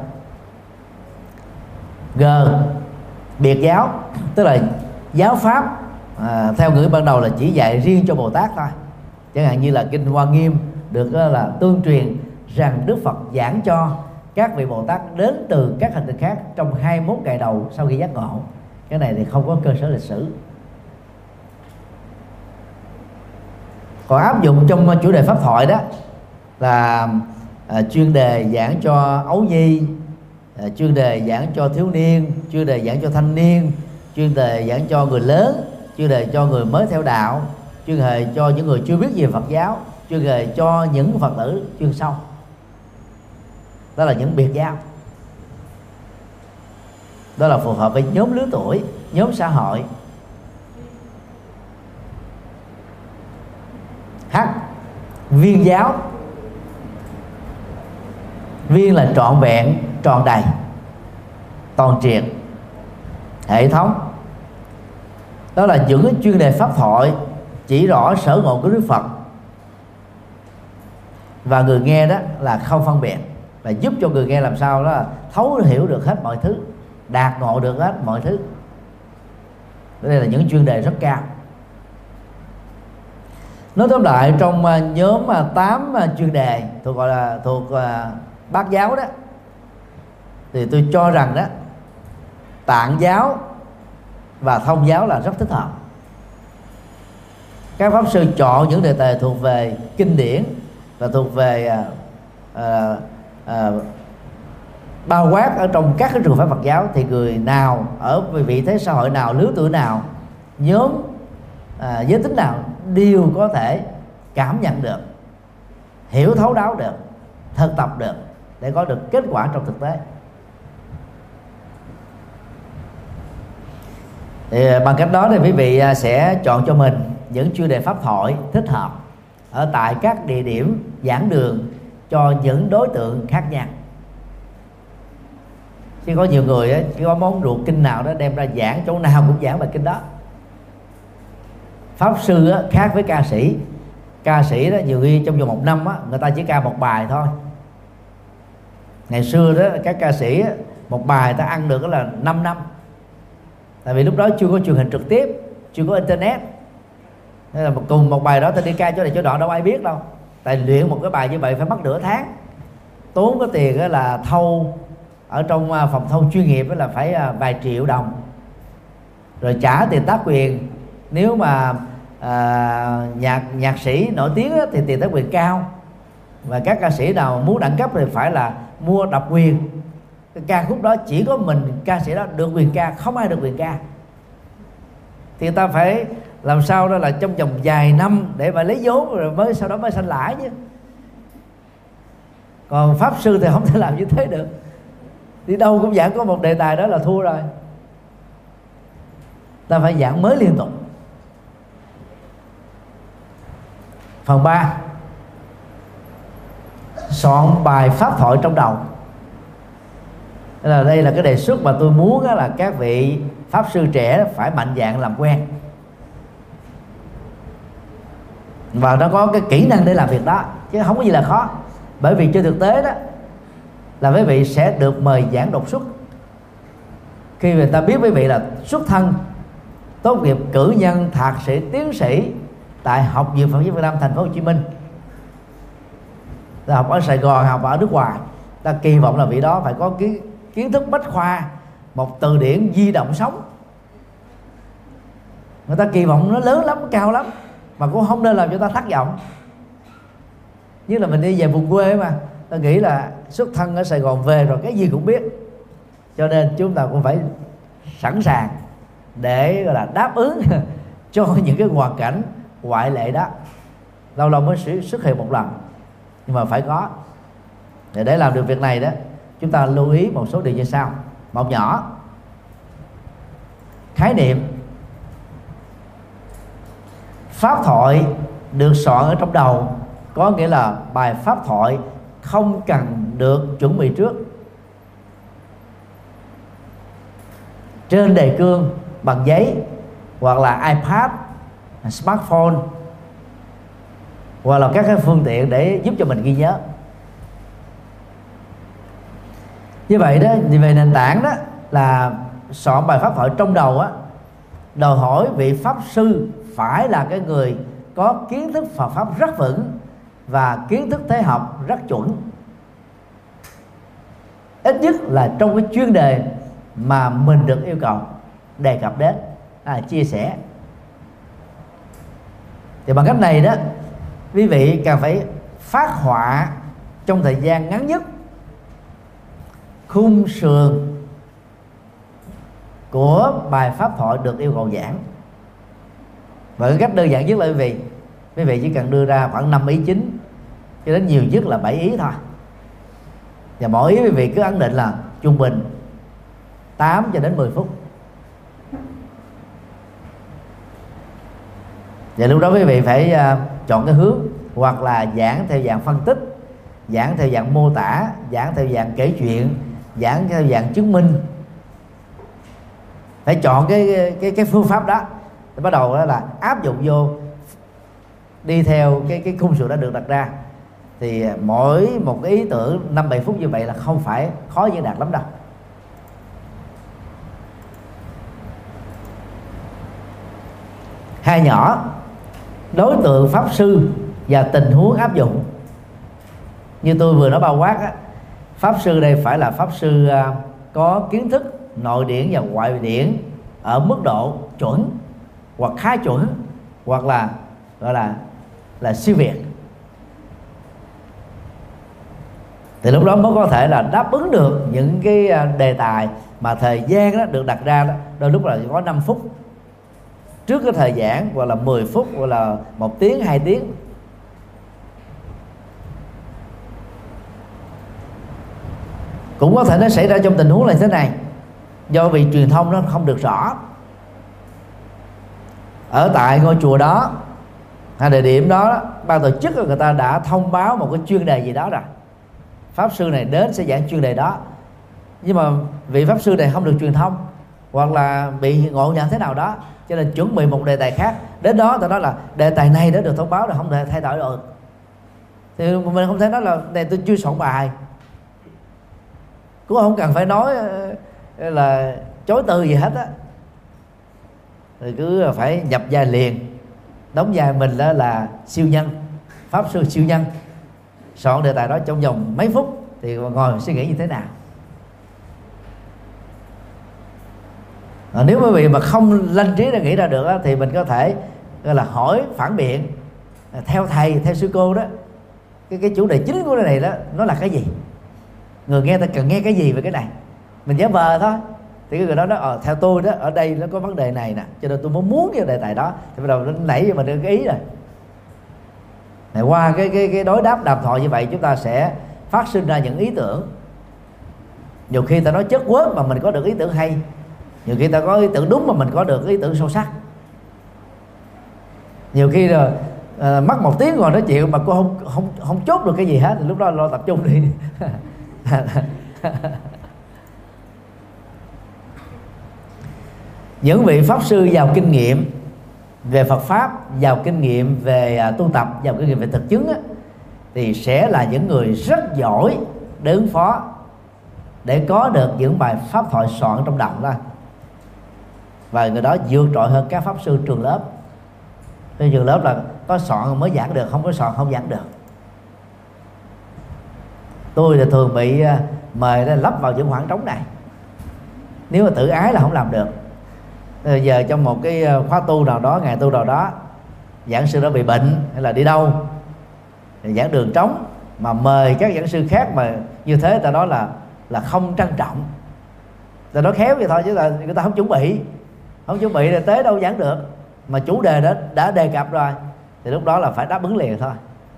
G. Biệt giáo, tức là giáo pháp theo ngữ ban đầu là chỉ dạy riêng cho Bồ Tát thôi. Chẳng hạn như là kinh Hoa Nghiêm được là tương truyền rằng Đức Phật giảng cho các vị Bồ Tát đến từ các hành tinh khác trong 21 ngày đầu sau khi giác ngộ. Cái này thì không có cơ sở lịch sử. Còn áp dụng trong chủ đề pháp thoại đó là chuyên đề giảng cho ấu nhi, chuyên đề giảng cho thiếu niên, chuyên đề giảng cho thanh niên, chuyên đề giảng cho người lớn, chuyên đề cho người mới theo đạo, chuyên đề cho những người chưa biết gì về Phật giáo, chuyên đề cho những Phật tử chuyên sâu. Đó là những biệt giáo. Đó là phù hợp với nhóm lứa tuổi, nhóm xã hội. H. Viên giáo. Viên là trọn vẹn, tròn đầy, toàn triệt, hệ thống. Đó là những cái chuyên đề pháp thoại chỉ rõ sở ngộ của Đức Phật, và người nghe đó là không phân biệt, và giúp cho người nghe làm sao đó là thấu hiểu được hết mọi thứ, đạt ngộ được hết mọi thứ. Đây là những chuyên đề rất cao. Nói tóm lại, trong nhóm 8 chuyên đề thuộc Bát giáo đó, thì tôi cho rằng đó Tạng giáo và Thông giáo là rất thích hợp. Các pháp sư chọn những đề tài thuộc về kinh điển và thuộc về bao quát ở trong các cái trường phái Phật giáo, thì người nào ở vị thế xã hội nào, lứa tuổi nào, nhóm giới tính nào đều có thể cảm nhận được, hiểu thấu đáo được, thực tập được để có được kết quả trong thực tế. Thì bằng cách đó thì quý vị sẽ chọn cho mình những chuyên đề pháp thoại thích hợp ở tại các địa điểm giảng đường cho những đối tượng khác nhau. Chứ có nhiều người chỉ có món ruột kinh nào đó đem ra giảng, chỗ nào cũng giảng bài kinh đó. Pháp sư khác với ca sĩ. Ca sĩ đó nhiều khi trong vòng 1 năm người ta chỉ ca một bài thôi. Ngày xưa đó các ca sĩ một bài ta ăn được đó là 5 năm. Tại vì lúc đó chưa có truyền hình trực tiếp, chưa có internet, nên là cùng một bài đó ta đi ca chỗ này chỗ nọ đâu ai biết đâu. Tại luyện một cái bài như vậy phải mất nửa tháng, tốn có tiền đó là thâu ở trong phòng thâu chuyên nghiệp đó là phải vài triệu đồng, rồi trả tiền tác quyền. Nếu mà nhạc sĩ nổi tiếng đó, thì tiền tác quyền cao, và các ca sĩ nào muốn đẳng cấp thì phải là mua độc quyền. Cái ca khúc đó chỉ có mình ca sĩ đó được quyền ca, không ai được quyền ca. Thì ta phải làm sao đó là trong vòng vài năm để mà lấy vốn, rồi sau đó mới sanh lãi chứ. Còn pháp sư thì không thể làm như thế được. Đi đâu cũng giảng có một đề tài đó là thua rồi. Ta phải giảng mới liên tục. Phần 3, soạn bài pháp thoại trong đầu. Đây là cái đề xuất mà tôi muốn là các vị pháp sư trẻ phải mạnh dạn làm quen, và nó có cái kỹ năng để làm việc đó, chứ không có gì là khó. Bởi vì trên thực tế đó là quý vị sẽ được mời giảng đột xuất. Khi người ta biết quý vị là xuất thân tốt nghiệp cử nhân, thạc sĩ, tiến sĩ tại Học viện Phật giáo Việt Nam thành phố Hồ Chí Minh, là học ở Sài Gòn, học ở nước ngoài, ta kỳ vọng là vị đó phải có kiến thức bách khoa, một từ điển di động sống. Người ta kỳ vọng nó lớn lắm, cao lắm, mà cũng không nên làm cho ta thất vọng. Như là mình đi về vùng quê mà ta nghĩ là xuất thân ở Sài Gòn về rồi cái gì cũng biết. Cho nên chúng ta cũng phải sẵn sàng để gọi là đáp ứng cho những cái hoàn cảnh ngoại lệ đó. Lâu lâu mới xuất hiện một lần, nhưng mà phải có. Để làm được việc này đó, chúng ta lưu ý một số điều như sau. Một nhỏ, khái niệm. Pháp thoại được soạn ở trong đầu, có nghĩa là bài pháp thoại không cần được chuẩn bị trước. Trên đề cương bằng giấy, hoặc là iPad, smartphone, hoặc là các cái phương tiện để giúp cho mình ghi nhớ. Như vậy đó, thì về nền tảng đó là soạn bài pháp thoại trong đầu á, đòi hỏi vị pháp sư phải là cái người có kiến thức Phật pháp rất vững và kiến thức thế học rất chuẩn, ít nhất là trong cái chuyên đề mà mình được yêu cầu đề cập đến, chia sẻ. Thì bằng cách này đó, quý vị cần phải phát họa trong thời gian ngắn nhất khung sườn của bài pháp thoại được yêu cầu giảng. Và cái cách đơn giản nhất là quý vị chỉ cần đưa ra khoảng 5 ý chính cho đến nhiều nhất là 7 ý thôi, và mỗi ý quý vị cứ ấn định là trung bình 8 cho đến 10 phút. Và lúc đó quý vị phải chọn cái hướng, hoặc là giảng theo dạng phân tích, giảng theo dạng mô tả, giảng theo dạng kể chuyện, giảng theo dạng chứng minh. Phải chọn cái phương pháp đó, thì bắt đầu đó là áp dụng vô, đi theo cái khung sườn đã được đặt ra. Thì mỗi một cái ý tưởng 5-7 phút như vậy là không phải khó diễn đạt lắm đâu. Hai nhỏ: đối tượng pháp sư và tình huống áp dụng. Như tôi vừa nói bao quát á, pháp sư đây phải là pháp sư có kiến thức nội điển và ngoại điển ở mức độ chuẩn hoặc khá chuẩn, hoặc là gọi là siêu việt. Thì lúc đó mới có thể là đáp ứng được những cái đề tài mà thời gian đó được đặt ra đó, đôi lúc là có 5 phút trước cái thời giảng, hoặc là 10 phút, hoặc là 1 tiếng, 2 tiếng. Cũng có thể nó xảy ra trong tình huống là thế này: do vì truyền thông nó không được rõ, ở tại ngôi chùa đó hay địa điểm đó, ban tổ chức người ta đã thông báo một cái chuyên đề gì đó rồi, pháp sư này đến sẽ giảng chuyên đề đó, nhưng mà vị pháp sư này không được truyền thông, hoặc là bị ngộ nhận thế nào đó, cho nên chuẩn bị một đề tài khác. Đến đó ta nói là đề tài này đã được thông báo rồi, không thể thay đổi được. Thì mình không thể nói là này tôi chưa soạn bài, cũng không cần phải nói là chối từ gì hết á, rồi cứ phải nhập vai liền, đóng vai mình đó là siêu nhân, pháp sư siêu nhân, soạn đề tài đó trong vòng mấy phút, thì ngồi suy nghĩ như thế nào. Nếu quý vị mà không lanh trí ra nghĩ ra được á, thì mình có thể gọi là hỏi phản biện theo thầy, theo sư cô đó, cái chủ đề chính của cái này đó nó là cái gì, người nghe ta cần nghe cái gì về cái này, mình giả vờ thôi. Thì cái người đó nói theo tôi đó, ở đây nó có vấn đề này nè, cho nên tôi muốn cái đề tài đó, thì bắt đầu nó nảy cho mình được cái ý rồi. Này, qua cái đối đáp đàm thoại như vậy, chúng ta sẽ phát sinh ra những ý tưởng. Nhiều khi ta nói chất quớt mà mình có được ý tưởng hay, nhiều khi ta có ý tưởng đúng mà mình có được ý tưởng sâu sắc. Nhiều khi rồi mất 1 tiếng ngồi nói chuyện mà cô không chốt được cái gì hết, thì lúc đó lo tập trung đi. Những vị pháp sư giàu kinh nghiệm về Phật pháp, giàu kinh nghiệm về tu tập, giàu kinh nghiệm về thực chứng á, thì sẽ là những người rất giỏi để ứng phó, để có được những bài pháp thoại soạn trong đầu đó, và người đó vượt trội hơn các pháp sư trường lớp. Cái trường lớp là có soạn mới giảng được, không có soạn không giảng được. Tôi thì thường bị mời để lấp vào những khoảng trống này, nếu mà tự ái là không làm được. Bây giờ trong một cái khóa tu nào đó, ngày tu nào đó, giảng sư đó bị bệnh hay là đi đâu, thì giảng đường trống, mà mời các giảng sư khác mà như thế, ta nói là không trân trọng. Ta nói khéo vậy thôi, chứ là người ta không chuẩn bị thì tới đâu giảng được. Mà chủ đề đó đã đề cập rồi, thì lúc đó là phải đáp ứng liền thôi.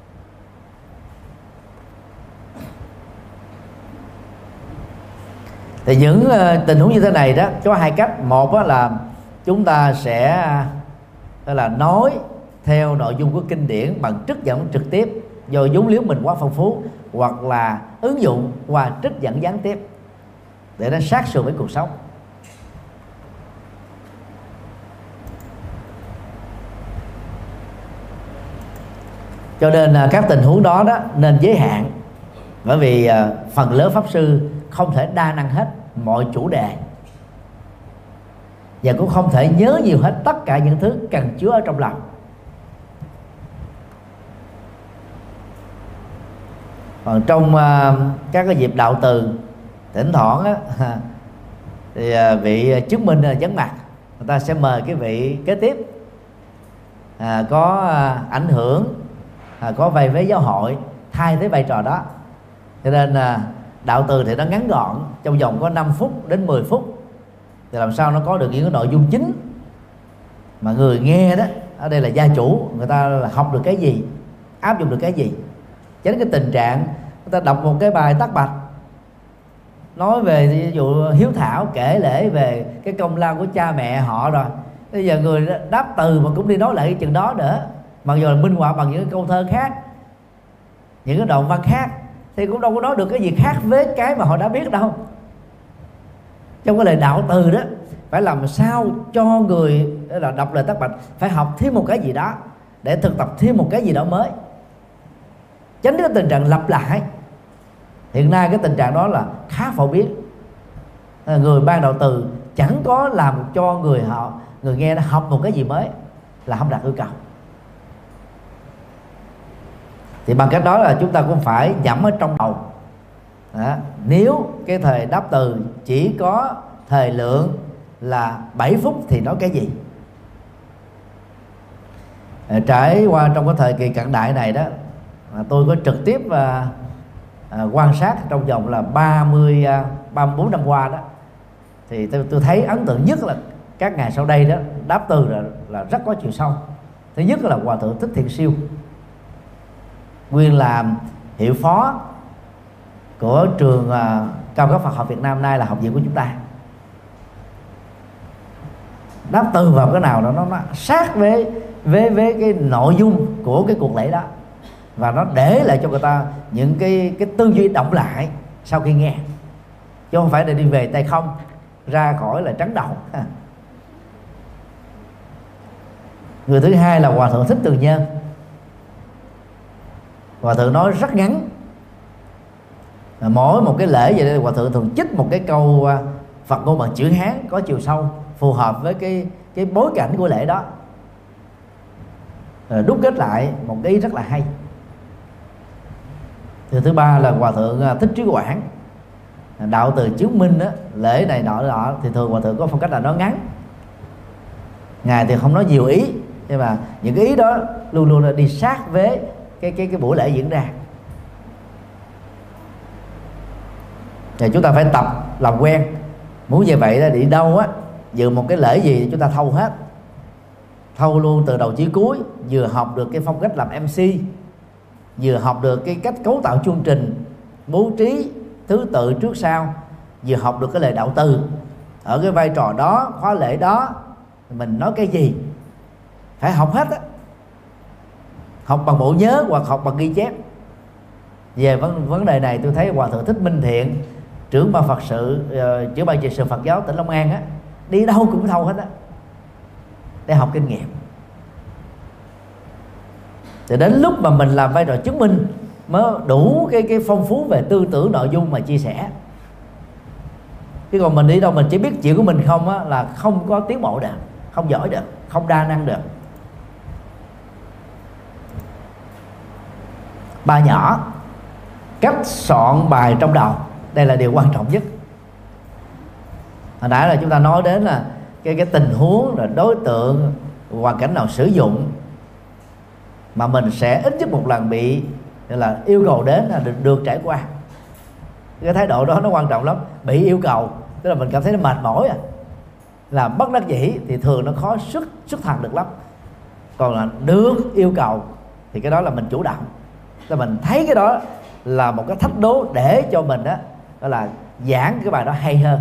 Thì những tình huống như thế này đó có hai cách. Một là chúng ta sẽ là nói theo nội dung của kinh điển bằng trích dẫn trực tiếp do vốn liếng mình quá phong phú, hoặc là ứng dụng qua trích dẫn gián tiếp để nó sát sườn với cuộc sống. Cho nên các tình huống đó nên giới hạn, bởi vì phần lớn pháp sư không thể đa năng hết mọi chủ đề, và cũng không thể nhớ nhiều hết tất cả những thứ cần chứa ở trong lòng. Còn trong các cái dịp đạo từ, thỉnh thoảng á, thì vị chứng minh vắng mặt, người ta sẽ mời cái vị kế tiếp có ảnh hưởng, có vai vế giáo hội thay thế vai trò đó. Cho nên đạo từ thì nó ngắn gọn, trong vòng có 5 phút đến 10 phút, thì làm sao nó có được những cái nội dung chính mà người nghe đó, ở đây là gia chủ, người ta là học được cái gì, áp dụng được cái gì, tránh cái tình trạng người ta đọc một cái bài tắc bạch nói về ví dụ hiếu thảo, kể lể về cái công lao của cha mẹ họ, rồi bây giờ người đáp từ mà cũng đi nói lại cái chừng đó nữa, mặc dù là minh họa bằng những cái câu thơ khác, những cái đoạn văn khác, thì cũng đâu có nói được cái gì khác với cái mà họ đã biết đâu. Trong cái lời đạo từ đó, phải làm sao cho người là đọc lời tắc bạch phải học thêm một cái gì đó, để thực tập thêm một cái gì đó mới, tránh cái tình trạng lặp lại. Hiện nay cái tình trạng đó là khá phổ biến. Người ban đạo từ chẳng có làm cho người nghe nó học một cái gì mới, là không đạt yêu cầu. Thì bằng cách đó là chúng ta cũng phải nhẩm ở trong đầu. Đó. Nếu cái thời đáp từ chỉ có thời lượng là 7 phút thì nói cái gì? Trải qua trong cái thời kỳ cận đại này đó, tôi có trực tiếp quan sát trong vòng là 34 năm qua đó, thì tôi thấy ấn tượng nhất là các ngày sau đây đó, đáp từ là rất có chiều sâu. Thứ nhất là Hòa thượng Thích Thiện Siêu, nguyên làm hiệu phó của trường cao cấp Phật học Việt Nam, nay là học viện của chúng ta. Đáp từ vào cái nào đó nó sát với cái nội dung của cái cuộc lễ đó, và nó để lại cho người ta những cái tư duy động lại sau khi nghe, chứ không phải là đi về tay không, ra khỏi là trắng đầu. Người thứ hai là Hòa thượng Thích Từ Nhân. Hòa thượng nói rất ngắn, mỗi một cái lễ vậy đây Hòa thượng thường trích một cái câu Phật ngôn bằng chữ Hán có chiều sâu, phù hợp với cái bối cảnh của lễ đó, rồi đúc kết lại một cái ý rất là hay. Thì thứ ba là Hòa thượng Thích Trí Quảng, đạo từ chứng minh đó, lễ này nọ thì thường Hòa thượng có phong cách là nói ngắn. Ngài thì không nói nhiều ý, nhưng mà những cái ý đó luôn luôn là đi sát với cái buổi lễ diễn ra. Thì chúng ta phải tập làm quen. Muốn như vậy là đi đâu á, dự một cái lễ gì chúng ta thâu hết, thâu luôn từ đầu chí cuối, vừa học được cái phong cách làm MC, vừa học được cái cách cấu tạo chương trình, bố trí thứ tự trước sau, vừa học được cái lời đạo từ ở cái vai trò đó, khóa lễ đó mình nói cái gì, phải học hết á. Học bằng bộ nhớ hoặc học bằng ghi chép. Về vấn đề này tôi thấy Hòa thượng Thích Minh Thiện, trưởng ban Phật sự, trưởng ban trị sự Phật giáo tỉnh Long An á, đi đâu cũng thâu hết á, để học kinh nghiệm. Thì đến lúc mà mình làm vai trò chứng minh mới đủ cái phong phú về tư tưởng nội dung mà chia sẻ. Chứ còn mình đi đâu mình chỉ biết chuyện của mình không á, là không có tiến bộ được, không giỏi được, không đa năng được. Ba nhỏ, cách soạn bài trong đầu, đây là điều quan trọng nhất. Hồi nãy là chúng ta nói đến là cái tình huống, rồi đối tượng, hoàn cảnh nào sử dụng mà mình sẽ ít nhất một lần bị là yêu cầu đến là được trải qua. Cái thái độ đó nó quan trọng lắm. Bị yêu cầu tức là mình cảm thấy nó mệt mỏi, là bất đắc dĩ thì thường nó khó xuất thần được lắm. Còn là được yêu cầu thì cái đó là mình chủ động, là mình thấy cái đó là một cái thách đố để cho mình đó là giảng cái bài đó hay hơn.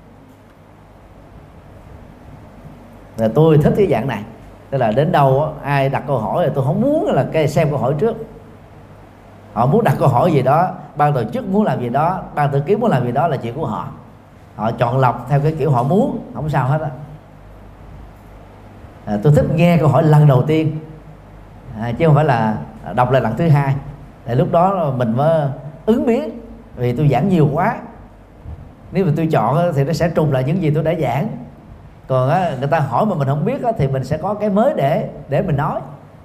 Là tôi thích cái dạng này, tức là đến đâu ai đặt câu hỏi thì tôi không muốn là cái xem câu hỏi trước. Họ muốn đặt câu hỏi gì đó, ban tổ chức muốn làm gì đó, ban thư ký muốn làm gì đó là chuyện của họ. Họ chọn lọc theo cái kiểu họ muốn, không sao hết á. Tôi thích nghe câu hỏi lần đầu tiên, chứ không phải là đọc lại lần thứ hai. Để lúc đó mình mới ứng biến, vì tôi giảng nhiều quá. Nếu mà tôi chọn thì nó sẽ trùng lại những gì tôi đã giảng. Còn người ta hỏi mà mình không biết thì mình sẽ có cái mới để mình nói.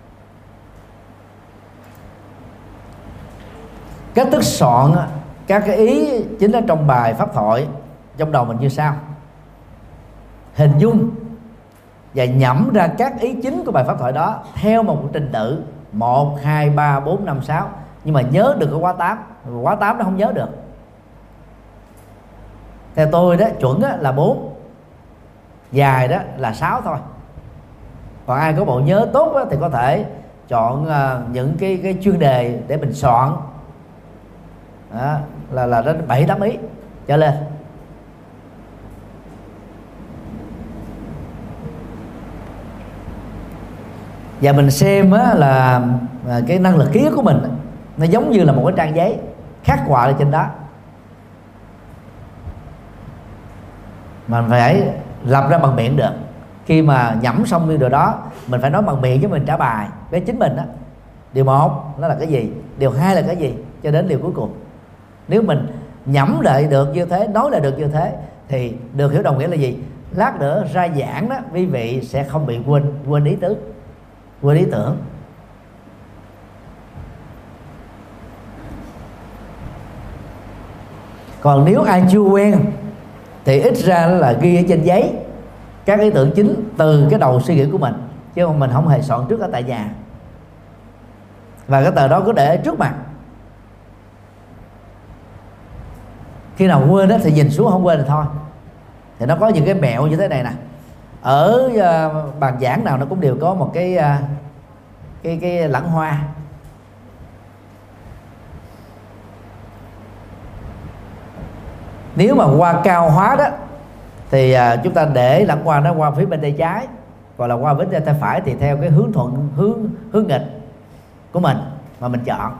Cách thức soạn các cái ý chính là trong bài pháp thoại trong đầu mình như sau: hình dung và nhẩm ra các ý chính của bài pháp thoại đó theo một trình tự 1, 2, 3, 4, 5, 6. Nhưng mà nhớ đừng có quá 8. Quá 8 nó không nhớ được. Theo tôi đó, chuẩn đó là 4, dài đó là 6 thôi. Còn ai có bộ nhớ tốt đó, thì có thể chọn những cái chuyên đề để mình soạn đó, là đến 7-8 ý trở lên. Và mình xem là cái năng lực ký ức của mình nó giống như là một cái trang giấy khắc họa ở trên đó, mà mình phải lập ra bằng miệng được. Khi mà nhẩm xong như điều đó, mình phải nói bằng miệng chứ mình trả bài với chính mình đó. Điều 1 nó là cái gì, điều 2 là cái gì, cho đến điều cuối cùng. Nếu mình nhẩm lại được như thế, nói lại được như thế, thì được hiểu đồng nghĩa là gì? Lát nữa ra giảng đó, quý vị sẽ không bị quên ý tứ. quên ý tưởng. Còn nếu ai chưa quen thì ít ra là ghi ở trên giấy các ý tưởng chính từ cái đầu suy nghĩ của mình, chứ không mình không hề soạn trước ở tại nhà. Và cái tờ đó cứ để ở trước mặt, khi nào quên đó thì nhìn xuống, không quên thì thôi. Thì nó có những cái mẹo như thế này nè. Ở bàn giảng nào nó cũng đều có một cái lẵng hoa. Nếu mà hoa cao hóa đó thì chúng ta để lẵng hoa nó qua phía bên tay trái, gọi là qua bên tay phải thì theo cái hướng thuận, hướng nghịch của mình mà mình chọn.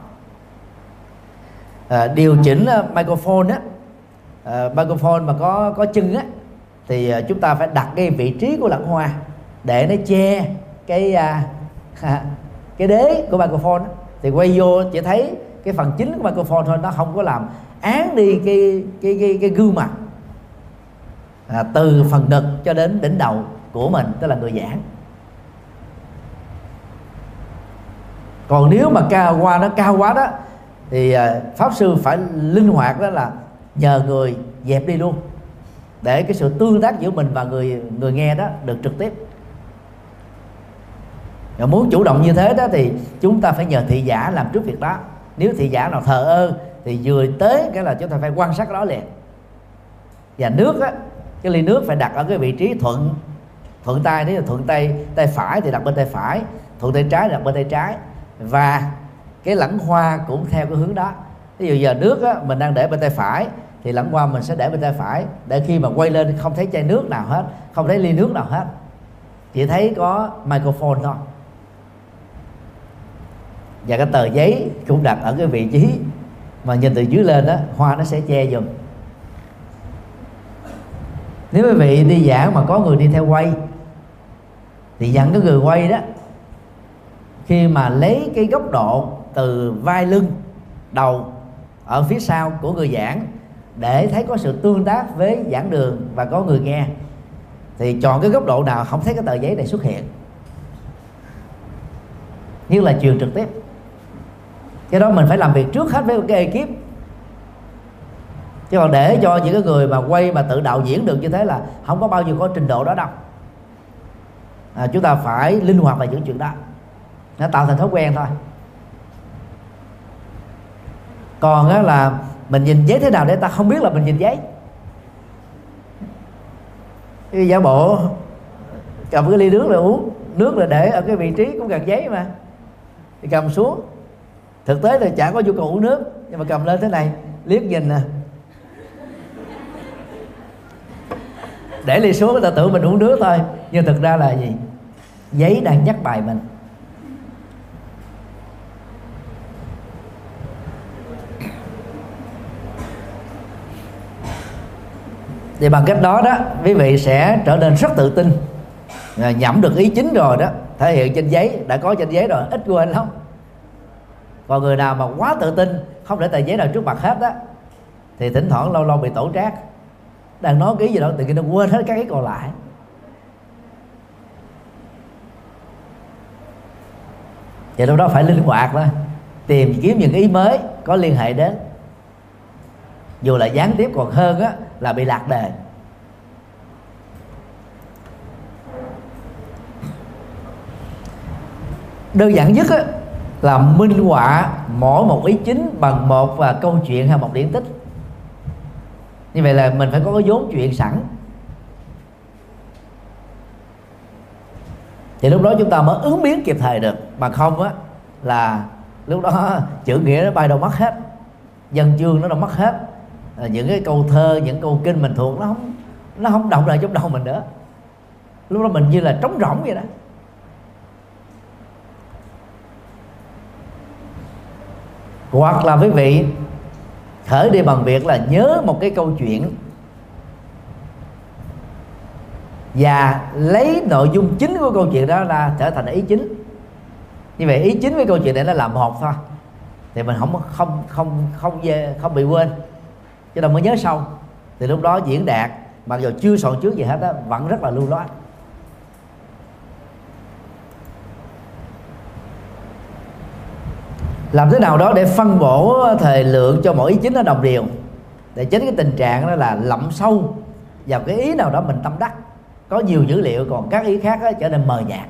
Điều chỉnh microphone á, microphone mà có chân á, thì chúng ta phải đặt cái vị trí của lẵng hoa để nó che cái đế của microphone á. Thì quay vô chỉ thấy cái phần chính của microphone thôi, nó không có làm án đi cái gương mặt từ phần ngực cho đến đỉnh đầu của mình, tức là người giảng. Còn nếu mà hoa nó cao quá đó thì pháp sư phải linh hoạt, đó là nhờ người dẹp đi luôn, để cái sự tương tác giữa mình và người nghe đó được trực tiếp. Và muốn chủ động như thế đó thì chúng ta phải nhờ thị giả làm trước việc đó. Nếu thị giả nào thờ ơ thì vừa tới cái là chúng ta phải quan sát đó liền. Và nước á, cái ly nước phải đặt ở cái vị trí thuận tay. Nếu là thuận tay phải thì đặt bên tay phải, thuận tay trái thì đặt bên tay trái. Và cái lẵng hoa cũng theo cái hướng đó. Ví dụ giờ nước á, mình đang để bên tay phải thì lẵng hoa mình sẽ để bên tay phải, để khi mà quay lên không thấy chai nước nào hết, không thấy ly nước nào hết, chỉ thấy có microphone thôi. Và cái tờ giấy cũng đặt ở cái vị trí mà nhìn từ dưới lên đó, hoa nó sẽ che dùm. Nếu quý vị đi giảng mà có người đi theo quay thì dặn cái người quay đó, khi mà lấy cái góc độ từ vai lưng, đầu ở phía sau của người giảng để thấy có sự tương tác với giảng đường và có người nghe, thì chọn cái góc độ nào không thấy cái tờ giấy này xuất hiện, như là truyền trực tiếp. Cái đó mình phải làm việc trước hết với cái ekip, chứ còn để cho những cái người mà quay mà tự đạo diễn được như thế là không có bao nhiêu có trình độ đó đâu. Chúng ta phải linh hoạt về những chuyện đó, nó tạo thành thói quen thôi. Còn á là mình nhìn giấy thế nào để ta không biết là mình nhìn giấy. Cái giả bộ cầm cái ly nước là uống nước, là để ở cái vị trí cũng gần giấy mà, thì cầm xuống. Thực tế thì chả có nhu cầu uống nước, nhưng mà cầm lên thế này liếc nhìn nè, để ly xuống người ta tưởng mình uống nước thôi, nhưng thực ra là gì? Giấy đang nhắc bài mình. Thì bằng cách đó đó, quý vị sẽ trở nên rất tự tin, nhẩm được ý chính rồi đó, thể hiện trên giấy, đã có trên giấy rồi, ít quên lắm. Còn người nào mà quá tự tin, không để tờ giấy nào trước mặt hết á, thì thỉnh thoảng lâu lâu bị tổ trác, đang nói cái gì đó tự nhiên nó quên hết các cái còn lại. Vậy lúc đó phải linh hoạt đó, tìm kiếm những ý mới có liên hệ đến, dù là gián tiếp còn hơn á là bị lạc đề. Đơn giản nhất á là minh họa mỗi một ý chính bằng một câu chuyện hay một điển tích. Như vậy là mình phải có cái vốn chuyện sẵn, thì lúc đó chúng ta mới ứng biến kịp thời được. Bằng không á là lúc đó chữ nghĩa nó bay đâu mất hết, dân chương nó đâu mất hết, những cái câu thơ, những câu kinh mình thuộc nó không động lại trong đầu mình nữa. Lúc đó mình như là trống rỗng vậy đó. Hoặc là quý vị khởi đi bằng việc là nhớ một cái câu chuyện và lấy nội dung chính của câu chuyện đó là trở thành ý chính. Như vậy ý chính với câu chuyện này nó là một thôi, thì mình không bị quên, cho nên mới nhớ sâu. Thì lúc đó diễn đạt mặc dù chưa soạn trước gì hết đó, vẫn rất là lưu loát. Làm thế nào đó để phân bổ thời lượng cho mỗi ý chính nó đồng đều, để tránh cái tình trạng đó là lậm sâu vào cái ý nào đó mình tâm đắc, có nhiều dữ liệu còn các ý khác trở nên mờ nhạt.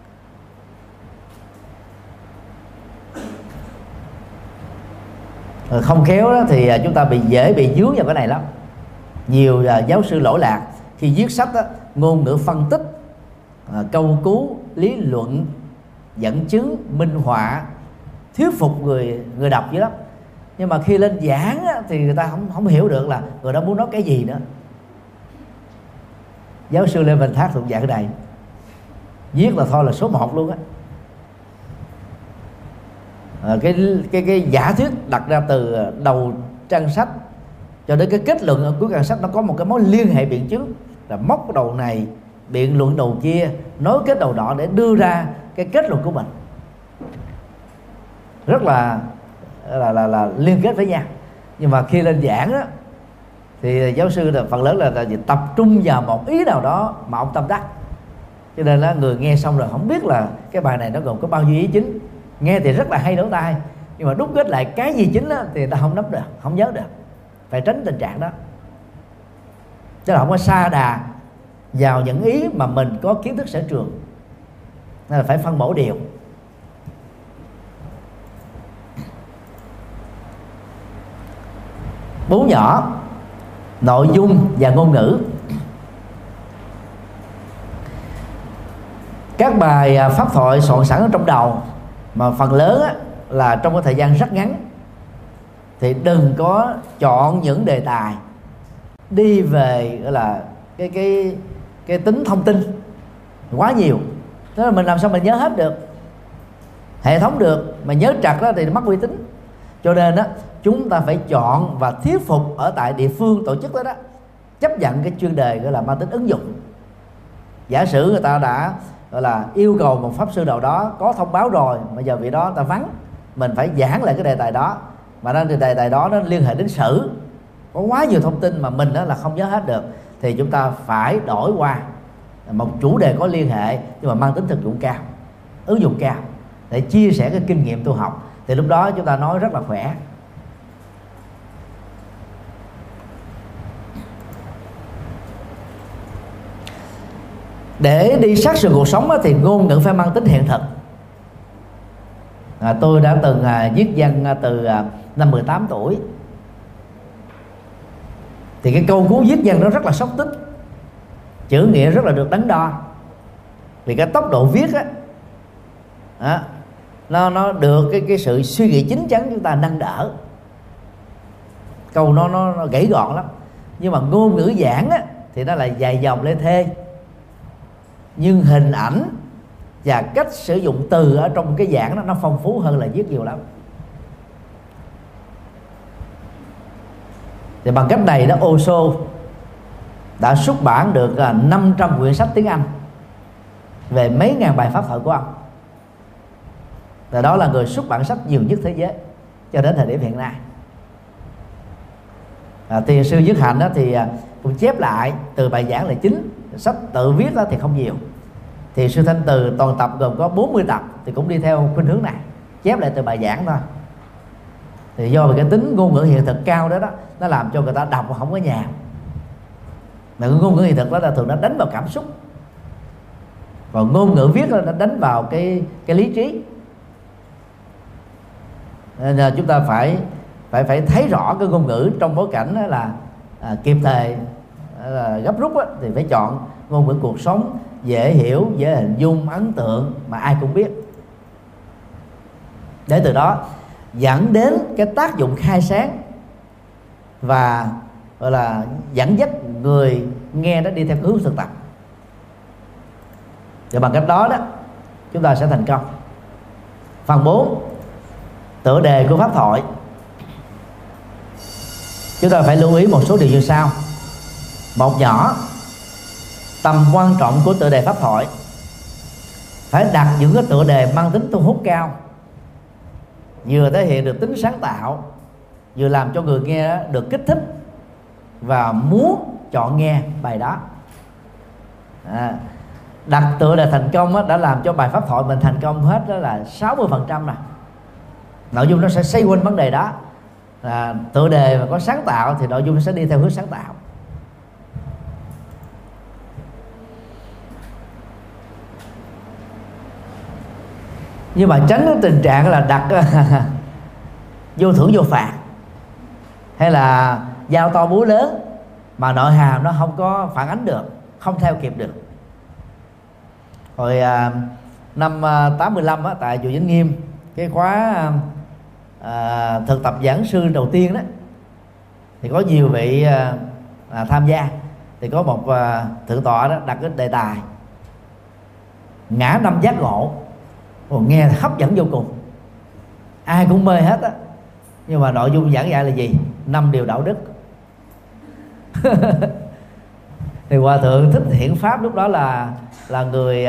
Không khéo đó thì chúng ta dễ bị dướng vào cái này lắm. Nhiều giáo sư lỗi lạc khi viết sách đó, ngôn ngữ phân tích, câu cứu, lý luận, dẫn chứng, minh họa, thuyết phục người đọc dữ lắm. Nhưng mà khi lên giảng á, thì người ta không hiểu được là người đó muốn nói cái gì nữa. Giáo sư Lê Văn Thác thuộc dạng này, viết là thôi là số 1 luôn á. Cái giả thuyết đặt ra từ đầu trang sách cho đến cái kết luận ở cuối trang sách, nó có một cái mối liên hệ biện chứng, là móc đầu này biện luận đầu kia, nối kết đầu đó để đưa ra cái kết luận của mình, rất là liên kết với nhau. Nhưng mà khi lên giảng đó, thì giáo sư là phần lớn là tập trung vào một ý nào đó mà ông tâm đắc, cho nên là người nghe xong rồi không biết là cái bài này nó gồm có bao nhiêu ý chính. Nghe thì rất là hay lỗ tai, nhưng mà đúc kết lại cái gì chính đó, thì người ta không nắm được, không nhớ được. Phải tránh tình trạng đó, chứ là không có sa đà vào những ý mà mình có kiến thức sở trường. Nên là phải phân bổ đều. Bú nhỏ nội dung và ngôn ngữ. Các bài pháp thoại soạn sẵn ở trong đầu mà phần lớn á, là trong cái thời gian rất ngắn, thì đừng có chọn những đề tài đi về gọi là cái tính thông tin quá nhiều. Thế là mình làm sao mình nhớ hết được, hệ thống được, mà nhớ trật đó thì mất uy tín. Cho nên đó, chúng ta phải chọn và thuyết phục ở tại địa phương tổ chức đó chấp nhận cái chuyên đề gọi là mang tính ứng dụng. Giả sử người ta đã gọi là yêu cầu một pháp sư nào đó có thông báo rồi, mà giờ vị đó người ta vắng, mình phải giảng lại cái đề tài đó, mà nên đề tài đó nó liên hệ đến sử, có quá nhiều thông tin mà mình đó là không nhớ hết được, thì chúng ta phải đổi qua một chủ đề có liên hệ nhưng mà mang tính thực dụng cao, ứng dụng cao, để chia sẻ cái kinh nghiệm tu học. Thì lúc đó chúng ta nói rất là khỏe. Để đi sát sườn cuộc sống thì ngôn ngữ phải mang tính hiện thực. Tôi đã từng viết văn từ năm 18 tuổi. Thì cái câu cú viết văn nó rất là xúc tích, chữ nghĩa rất là được đắn đo. Vì cái tốc độ viết á, nó được cái sự suy nghĩ chín chắn chúng ta nâng đỡ. Câu nó gãy gọn lắm. Nhưng mà ngôn ngữ giảng á, thì nó là dài dòng lê thê, nhưng hình ảnh và cách sử dụng từ ở trong cái giảng đó nó phong phú hơn là viết nhiều lắm. Thì bằng cách này đó, Osho đã xuất bản được 500 quyển sách tiếng Anh về mấy ngàn bài pháp thoại của ông. Và đó là người xuất bản sách nhiều nhất thế giới cho đến thời điểm hiện nay. Thiền sư Dứt Hạnh đó thì cũng chép lại từ bài giảng là chính, sách tự viết đó thì không nhiều. Thì sư Thanh Từ toàn tập gồm có 40 tập thì cũng đi theo khuynh hướng này, chép lại từ bài giảng thôi. Thì do cái tính ngôn ngữ hiện thực cao đó nó làm cho người ta đọc mà không có nhàm. Mà ngôn ngữ hiện thực đó là thường nó đánh vào cảm xúc, còn ngôn ngữ viết nó đánh vào cái lý trí. Nên là chúng ta phải thấy rõ cái ngôn ngữ trong bối cảnh đó là kịp thời, là gấp rút đó, thì phải chọn ngôn ngữ cuộc sống, dễ hiểu, dễ hình dung, ấn tượng mà ai cũng biết, để từ đó dẫn đến cái tác dụng khai sáng và gọi là dẫn dắt người nghe đó đi theo hướng thực tập. Và bằng cách đó chúng ta sẽ thành công. Phần 4, tựa đề của pháp thoại. Chúng ta phải lưu ý một số điều như sau. Một nhỏ, tầm quan trọng của tựa đề pháp thoại phải đặt những cái tựa đề mang tính thu hút cao, vừa thể hiện được tính sáng tạo, vừa làm cho người nghe được kích thích và muốn chọn nghe bài đó. Đặt tựa đề thành công đã làm cho bài pháp thoại mình thành công hết đó là 60% rồi. Nội dung nó sẽ xoay quanh vấn đề đó. Tựa đề mà có sáng tạo thì nội dung nó sẽ đi theo hướng sáng tạo. Nhưng mà tránh cái tình trạng là đặt vô thưởng vô phạt, hay là giao to búa lớn mà nội hàm nó không có phản ánh được, không theo kịp được. Hồi năm 85 á, tại chùa Vĩnh Nghiêm, cái khóa thực tập giảng sư đầu tiên đó, thì có nhiều vị tham gia. Thì có một thượng tọa đó đặt cái đề tài ngã năm giác ngộ. Nghe hấp dẫn vô cùng, ai cũng mê hết á. Nhưng mà nội dung giảng dạy là gì? 5 điều đạo đức. Thì Hòa thượng Thích Hiển Pháp lúc đó là người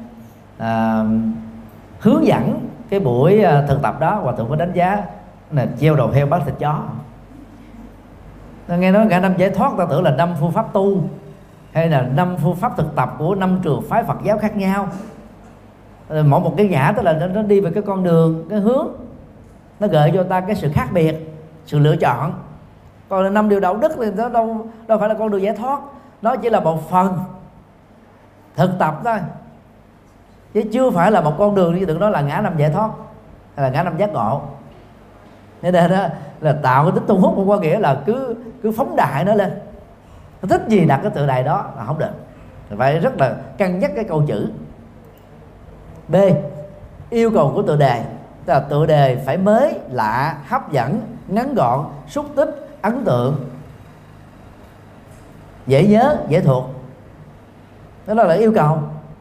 hướng dẫn cái buổi thực tập đó. Hòa thượng có đánh giá là treo đầu heo bắt thịt chó. Nghe nói ngã năm giải thoát, ta tưởng là 5 phương pháp tu, hay là 5 phương pháp thực tập của 5 trường phái Phật giáo khác nhau. Mỗi một cái ngã tức là nó đi về cái con đường, cái hướng, nó gợi cho ta cái sự khác biệt, sự lựa chọn. Còn là 5 điều đạo đức thì nó đâu phải là con đường giải thoát, nó chỉ là một phần thực tập thôi, chứ chưa phải là một con đường. Như đừng nói là ngã năm giải thoát hay là ngã năm giác ngộ. Nên đó là tạo cái tính thu hút, không có nghĩa là cứ phóng đại nó lên. Nó thích gì đặt cái tựa đề đó là không được. Phải rất là cân nhắc cái câu chữ. B. Yêu cầu của tựa đề, tức là tựa đề phải mới, lạ, hấp dẫn, ngắn gọn, xúc tích, ấn tượng, dễ nhớ, dễ thuộc. Đó là yêu cầu.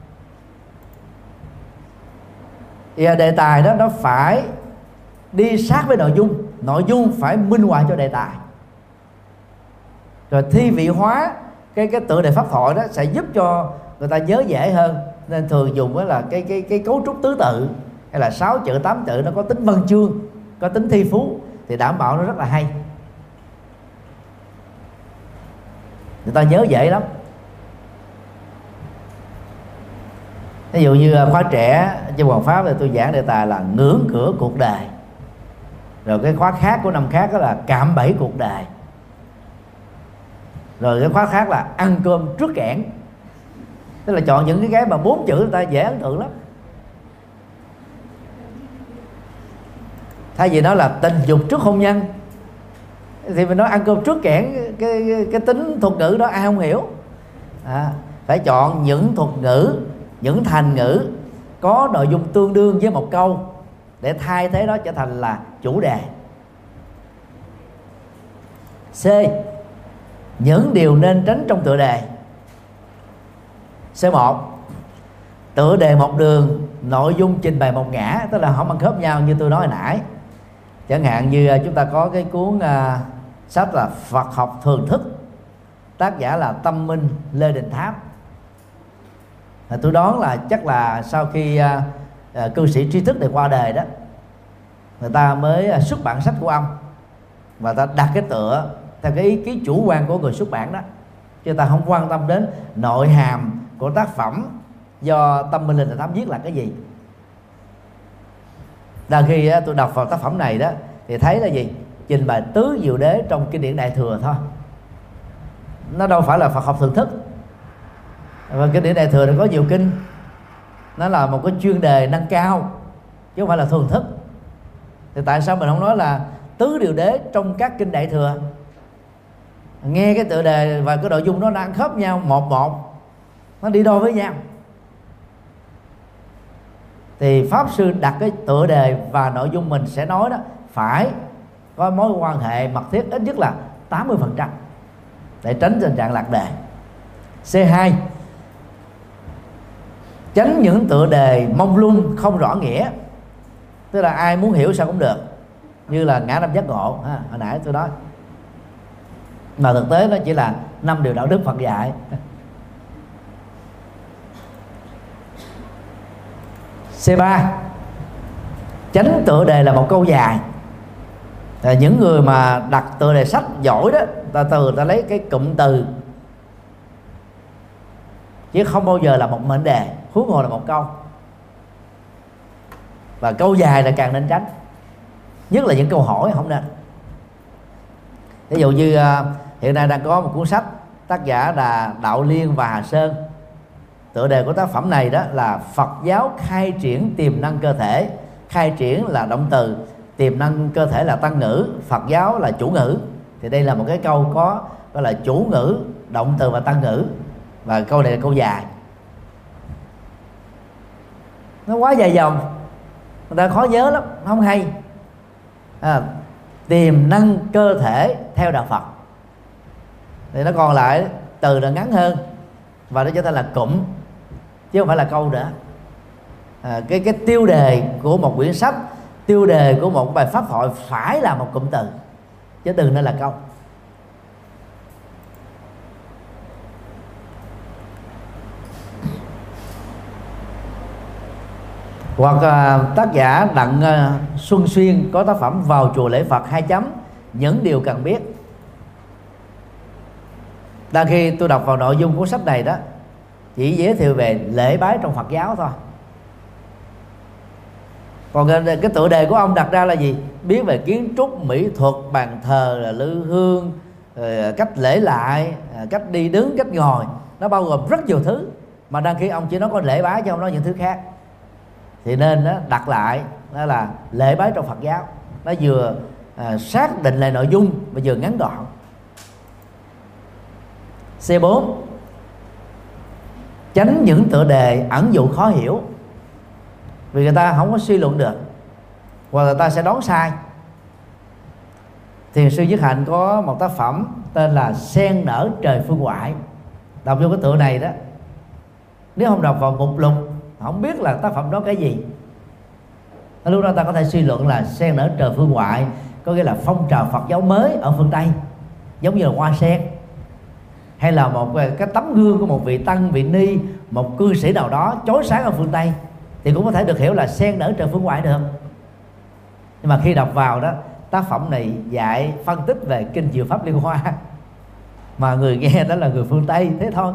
Thì đề tài đó nó phải đi sát với nội dung phải minh họa cho đề tài. Rồi thi vị hóa cái tựa đề pháp thoại đó sẽ giúp cho người ta nhớ dễ hơn. Nên thường dùng đó là cái cấu trúc tứ tự, hay là 6 chữ 8 chữ, nó có tính văn chương, có tính thi phú, thì đảm bảo nó rất là hay, người ta nhớ dễ lắm. Ví dụ như khóa trẻ trên Hoàng Pháp thì tôi giảng đề tài là ngưỡng cửa cuộc đời. Rồi cái khóa khác của năm khác đó là cạm bẫy cuộc đời. Rồi cái khóa khác là ăn cơm trước kẽn. Tức là chọn những cái mà 4 chữ người ta dễ ấn tượng lắm. Thay vì nói là tình dục trước hôn nhân thì mình nói ăn cơm trước kẽn. Cái tính thuật ngữ đó ai không hiểu. Phải chọn những thuật ngữ, những thành ngữ có nội dung tương đương với một câu để thay thế đó trở thành là chủ đề. C. Những điều nên tránh trong tựa đề. C1. Tựa đề một đường, nội dung trình bày một ngã, tức là không ăn khớp nhau như tôi nói hồi nãy. Chẳng hạn như chúng ta có cái cuốn sách là Phật học thường thức, tác giả là Tâm Minh Lê Đình Tháp. Tôi đoán là chắc là sau khi cư sĩ tri thức này qua đời đó, người ta mới xuất bản sách của ông, và ta đặt cái tựa theo cái ý kiến chủ quan của người xuất bản đó, chứ ta không quan tâm đến nội hàm của tác phẩm do Tâm Minh Lê Đình Tháp viết là cái gì. Đang khi tôi đọc vào tác phẩm này đó thì thấy là gì? Trình bày tứ diệu đế trong kinh điển Đại Thừa thôi, nó đâu phải là Phật học thường thức. Và kinh điển Đại Thừa nó có nhiều kinh, nó là một cái chuyên đề nâng cao chứ không phải là thường thức. Thì tại sao mình không nói là tứ diệu đế trong các kinh Đại Thừa? Nghe cái tựa đề và cái nội dung nó đang khớp nhau một, nó đi đôi với nhau. Thì Pháp Sư đặt cái tựa đề và nội dung mình sẽ nói đó phải có mối quan hệ mật thiết ít nhất là 80%, để tránh tình trạng lạc đề. C2. Tránh những tựa đề mông lung không rõ nghĩa, tức là ai muốn hiểu sao cũng được, như là ngã năm giác ngộ hồi nãy tôi nói, mà thực tế nó chỉ là 5 điều đạo đức Phật dạy. C3. Tránh tựa đề là một câu dài. Những người mà đặt tựa đề sách giỏi đó, ta lấy cái cụm từ, chứ không bao giờ là một mệnh đề, huống hồ là một câu. Và câu dài là càng nên tránh. nhất là những câu hỏi không nên. Ví dụ như hiện nay đang có một cuốn sách tác giả là Đạo Liên và Hà Sơn. Tựa đề của tác phẩm này đó là Phật giáo khai triển tiềm năng cơ thể. Khai triển là động từ, tiềm năng cơ thể là tăng ngữ, Phật giáo là chủ ngữ. Thì đây là một cái câu có gọi là chủ ngữ, động từ và tăng ngữ. Và câu này là câu dài, nó quá dài dòng, người ta khó nhớ lắm, không hay. Tiềm năng cơ thể theo đạo Phật thì nó còn lại từ là ngắn hơn và nó trở thành là cụm chứ không phải là câu nữa. Cái tiêu đề của một quyển sách, tiêu đề của một bài pháp thoại phải là một cụm từ chứ đừng nên là câu. Hoặc tác giả Đặng Xuân Xuyên có tác phẩm Vào chùa lễ Phật 2 chấm những điều cần biết. Đang khi tôi đọc vào nội dung của sách này đó, chỉ giới thiệu về lễ bái trong Phật giáo thôi. Còn cái tựa đề của ông đặt ra là gì? Biết về kiến trúc, mỹ thuật, bàn thờ, là lư hương, cách lễ lại, cách đi đứng, cách ngồi. Nó bao gồm rất nhiều thứ. Mà đang khi ông chỉ nói có lễ bái chứ không nói những thứ khác. Thì nên đó, đặt lại đó là lễ bái trong Phật giáo. Nó vừa xác định lại nội dung và vừa ngắn gọn. C4, tránh những tựa đề ẩn dụ khó hiểu, vì người ta không có suy luận được hoặc người ta sẽ đoán sai. Thiền sư Nhất Hạnh có một tác phẩm tên là Sen nở trời phương ngoại. Đọc vô cái tựa này đó, nếu không đọc vào mục lục không biết là tác phẩm đó cái gì. Lúc đó ta có thể suy luận là sen nở trời phương ngoại có nghĩa là phong trào Phật giáo mới ở phương Tây, giống như là hoa sen, hay là một cái tấm gương của một vị tăng, vị ni, một cư sĩ nào đó chói sáng ở phương Tây, thì cũng có thể được hiểu là sen nở trời phương ngoại được. Nhưng mà khi đọc vào đó, tác phẩm này dạy phân tích về kinh Diệu Pháp Liên Hoa, mà người nghe đó là người phương Tây, thế thôi.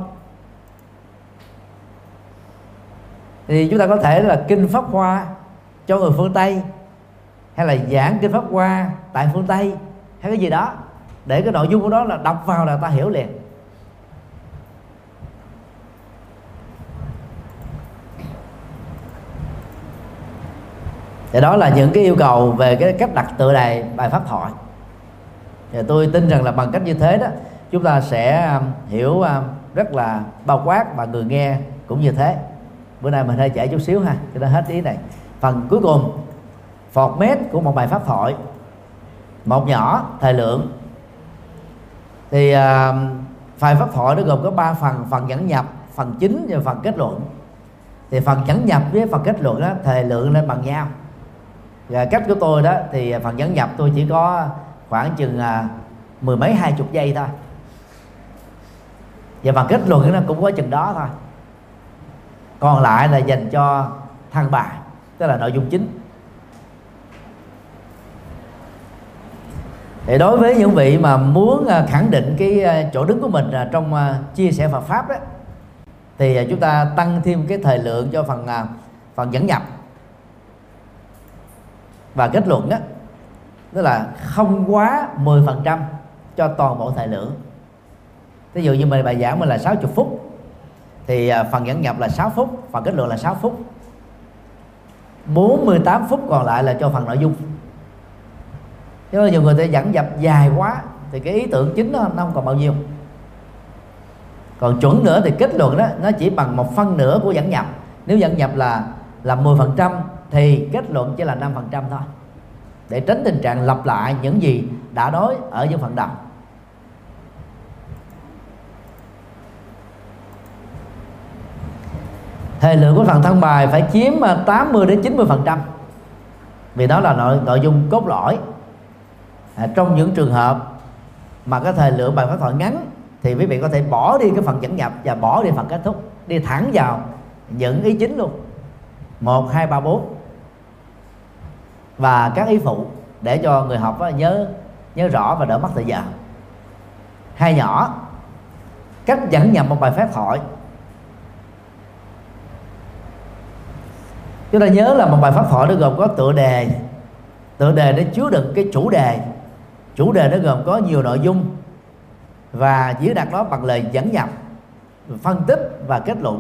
Thì chúng ta có thể là kinh Pháp Hoa cho người phương Tây, hay là giảng kinh Pháp Hoa tại phương Tây, hay cái gì đó, để cái nội dung của đó là đọc vào là ta hiểu liền. Thì đó là những cái yêu cầu về cái cách đặt tựa đề bài pháp thoại. Thì tôi tin rằng là bằng cách như thế đó, chúng ta sẽ hiểu rất là bao quát, và người nghe cũng như thế. Bữa nay mình hơi trễ chút xíu ha, cho nên hết ý này. Phần cuối cùng, format của một bài pháp thoại, một nhỏ thời lượng. Thì bài pháp thoại nó gồm có 3 phần: phần dẫn nhập, phần chính và phần kết luận. Thì phần dẫn nhập với phần kết luận đó, thời lượng lên bằng nhau. Và cách của tôi đó thì phần dẫn nhập tôi chỉ có khoảng chừng mười mấy 20 giây thôi, và phần kết luận nó cũng có chừng đó thôi. Còn lại là dành cho thăng bài, tức là nội dung chính. Thì đối với những vị mà muốn khẳng định cái chỗ đứng của mình trong chia sẻ Phật pháp đó, thì chúng ta tăng thêm cái thời lượng cho phần dẫn nhập và kết luận đó, tức là không quá 10% cho toàn bộ thời lượng. Ví dụ như mình bài giảng mình là 60 phút thì phần dẫn nhập là 6 phút, phần kết luận là 6 phút, 48 phút còn lại là cho phần nội dung. Chứ nhiều người ta dẫn dập dài quá thì cái ý tưởng chính nó không còn bao nhiêu. Còn chuẩn nữa thì kết luận đó nó chỉ bằng 1/2 của dẫn nhập. Nếu dẫn nhập là 10% thì kết luận chỉ là 5% thôi, để tránh tình trạng lặp lại những gì đã nói ở những phần đầu. Thời lượng của phần thân bài phải chiếm 80-90%, vì đó là nội dung cốt lõi. Trong những trường hợp mà cái thời lượng bài pháp thoại ngắn thì quý vị có thể bỏ đi cái phần dẫn nhập và bỏ đi phần kết thúc, đi thẳng vào những ý chính luôn, 1, 2, 3, 4 và các ý phụ, để cho người học nhớ rõ và đỡ mất thời giờ. Hai nhỏ, cách dẫn nhập một bài pháp thoại. Chúng ta nhớ là một bài pháp thoại nó gồm có tựa đề, Tựa đề nó chứa đựng cái chủ đề. Chủ đề nó gồm có nhiều nội dung và diễn đạt nó bằng lời dẫn nhập, phân tích và kết luận.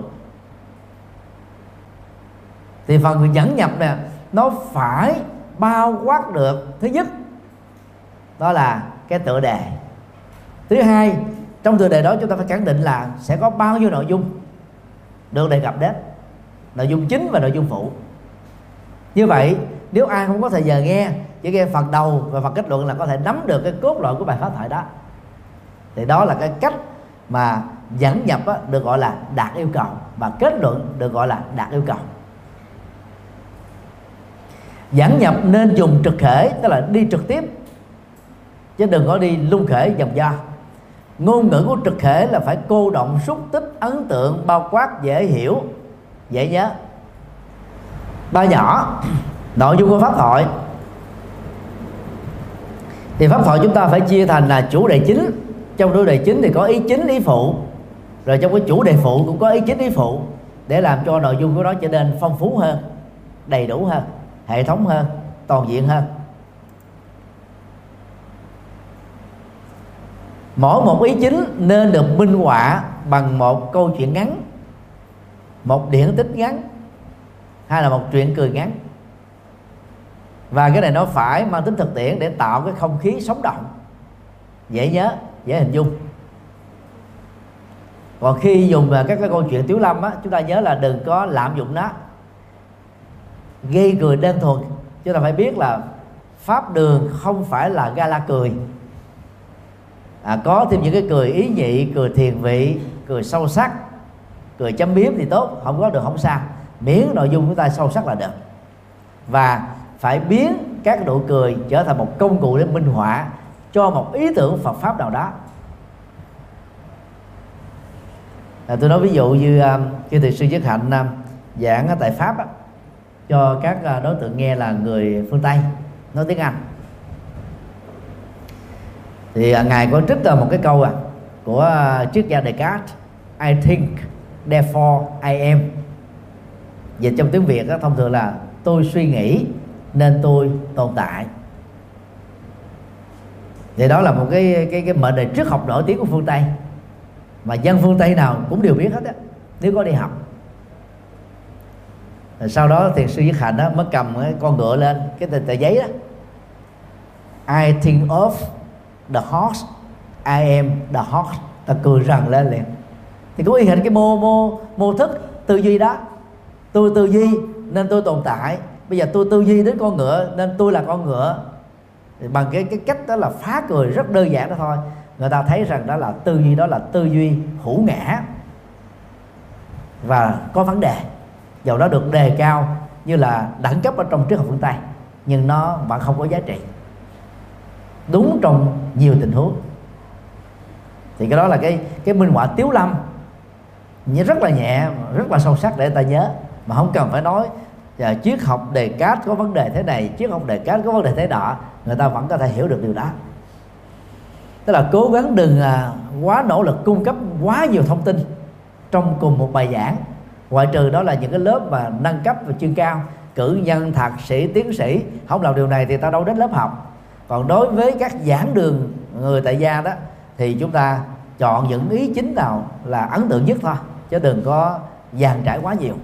Thì phần dẫn nhập nè, nó phải bao quát được, thứ nhất đó là cái tựa đề. Thứ hai, trong tựa đề đó chúng ta phải khẳng định là sẽ có bao nhiêu nội dung được đề cập đến, nội dung chính và nội dung phụ. Như vậy nếu ai không có thời giờ nghe, chỉ nghe phần đầu và phần kết luận là có thể nắm được cái cốt lõi của bài pháp thoại đó. Thì đó là cái cách mà dẫn nhập á, được gọi là đạt yêu cầu, và kết luận được gọi là đạt yêu cầu. Dẫn nhập nên dùng trực khể, tức là đi trực tiếp, chứ đừng có đi lung khể vòng vo. Ngôn ngữ của trực khể là phải cô động, xúc tích, ấn tượng, bao quát, dễ hiểu, dễ nhớ. Ba nhỏ nội dung của pháp thoại. Thì pháp thoại chúng ta phải chia thành là chủ đề chính. Trong chủ đề chính thì có ý chính, ý phụ. Rồi trong cái chủ đề phụ cũng có ý chính, ý phụ, để làm cho nội dung của nó trở nên phong phú hơn, đầy đủ hơn, hệ thống hơn, toàn diện hơn. Mỗi một ý chính nên được minh họa bằng một câu chuyện ngắn, một điển tích ngắn, hay là một chuyện cười ngắn. Và cái này nó phải mang tính thực tiễn để tạo cái không khí sống động, dễ nhớ, dễ hình dung. Còn khi dùng các cái câu chuyện Tiếu Lâm á, chúng ta nhớ là đừng có lạm dụng nó, gây cười đơn thuần. Chúng ta phải biết là pháp đường không phải là gala cười. Có thêm những cái cười ý nhị, cười thiền vị, cười sâu sắc, cười châm biếm thì tốt, không có được không sao, miễn nội dung của ta sâu sắc là được. Và phải biến các nụ cười trở thành một công cụ để minh họa cho một ý tưởng Phật pháp nào đó. Tôi nói ví dụ như khi Thiền sư Nhất Hạnh giảng tại Pháp á, cho các đối tượng nghe là người phương Tây nói tiếng Anh, thì ngài có trích một cái câu của triết gia Descartes: I think therefore I am. Dịch trong tiếng Việt thông thường là tôi suy nghĩ nên tôi tồn tại. Thì đó là một cái mệnh đề triết học nổi tiếng của phương Tây, mà dân phương Tây nào cũng đều biết hết á, nếu có đi học. Rồi sau đó Thiền sư Nhất Hạnh mới cầm cái con ngựa lên, cái tờ giấy đó: I think of the horse, I am the horse. Ta cười rần lên liền. Thì có y hệt cái mô thức tư duy đó. Tôi tư duy nên tôi tồn tại. Bây giờ tôi tư duy đến con ngựa nên tôi là con ngựa. Thì bằng cái cách đó là phá cười rất đơn giản đó thôi, người ta thấy rằng đó là tư duy, đó là tư duy hữu ngã và có vấn đề, dầu đó được đề cao như là đẳng cấp ở trong triết học phương Tây, nhưng nó vẫn không có giá trị đúng trong nhiều tình huống. Thì cái đó là cái minh họa Tiếu Lâm, rất là nhẹ, rất là sâu sắc để người ta nhớ, mà không cần phải nói triết học Descartes có vấn đề thế này, triết học Descartes có vấn đề thế nọ, người ta vẫn có thể hiểu được điều đó. Tức là cố gắng đừng quá nỗ lực cung cấp quá nhiều thông tin trong cùng một bài giảng, ngoại trừ đó là những cái lớp mà nâng cấp và chuyên cao, cử nhân, thạc sĩ, tiến sĩ. Không làm điều này thì ta đâu đến lớp học. Còn đối với các giảng đường người tại gia đó, thì chúng ta chọn những ý chính nào là ấn tượng nhất thôi, chứ đừng có dàn trải quá nhiều.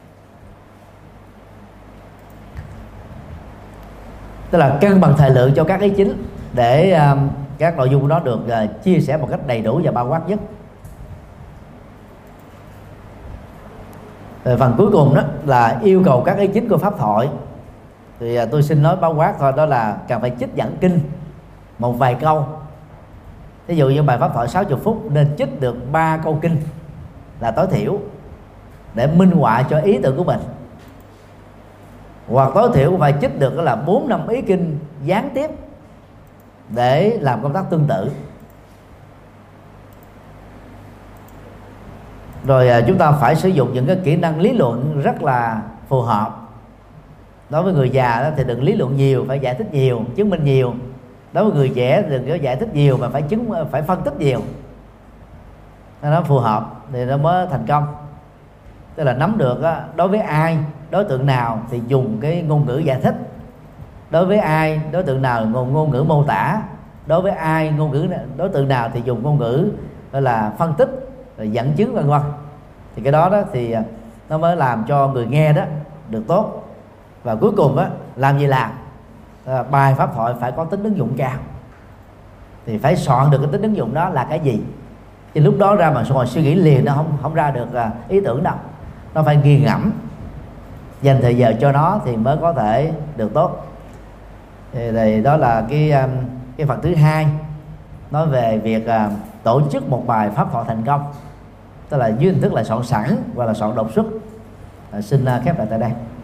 Tức là cân bằng thời lượng cho các ý chính để các nội dung của nó được chia sẻ một cách đầy đủ và bao quát nhất. Rồi phần cuối cùng đó là yêu cầu các ý chính của pháp thoại. Thì tôi xin nói bao quát thôi, đó là cần phải trích dẫn kinh một vài câu. Ví dụ như bài pháp thoại 60 phút nên trích được 3 câu kinh là tối thiểu, để minh họa cho ý tưởng của mình. Hoặc tối thiểu phải trích được là 4-5 ý kinh gián tiếp để làm công tác tương tự. Rồi chúng ta phải sử dụng những cái kỹ năng lý luận rất là phù hợp. Đối với người già đó thì đừng lý luận nhiều, phải giải thích nhiều, chứng minh nhiều. Đối với người trẻ đừng có giải thích nhiều mà phải phân tích nhiều, nó phù hợp thì nó mới thành công. Tức là nắm được đối với ai, đối tượng nào thì dùng cái ngôn ngữ giải thích, đối với ai đối tượng nào ngôn ngữ mô tả, đối với ai đối tượng nào thì dùng ngôn ngữ gọi là phân tích, rồi dẫn chứng vân vân. Thì cái đó thì nó mới làm cho người nghe đó được tốt. Và cuối cùng á, làm gì làm, bài pháp thoại phải có tính ứng dụng cao, thì phải soạn được cái tính ứng dụng đó là cái gì. Thì lúc đó ra mà ngồi suy nghĩ liền nó không ra được ý tưởng đâu, nó phải nghiền ngẫm, dành thời giờ cho nó thì mới có thể được tốt. Thì đó là cái phần thứ hai, nói về việc tổ chức một bài pháp thoại thành công, tức là dưới hình thức là soạn sẵn hoặc là soạn đột xuất. Xin khép lại tại đây.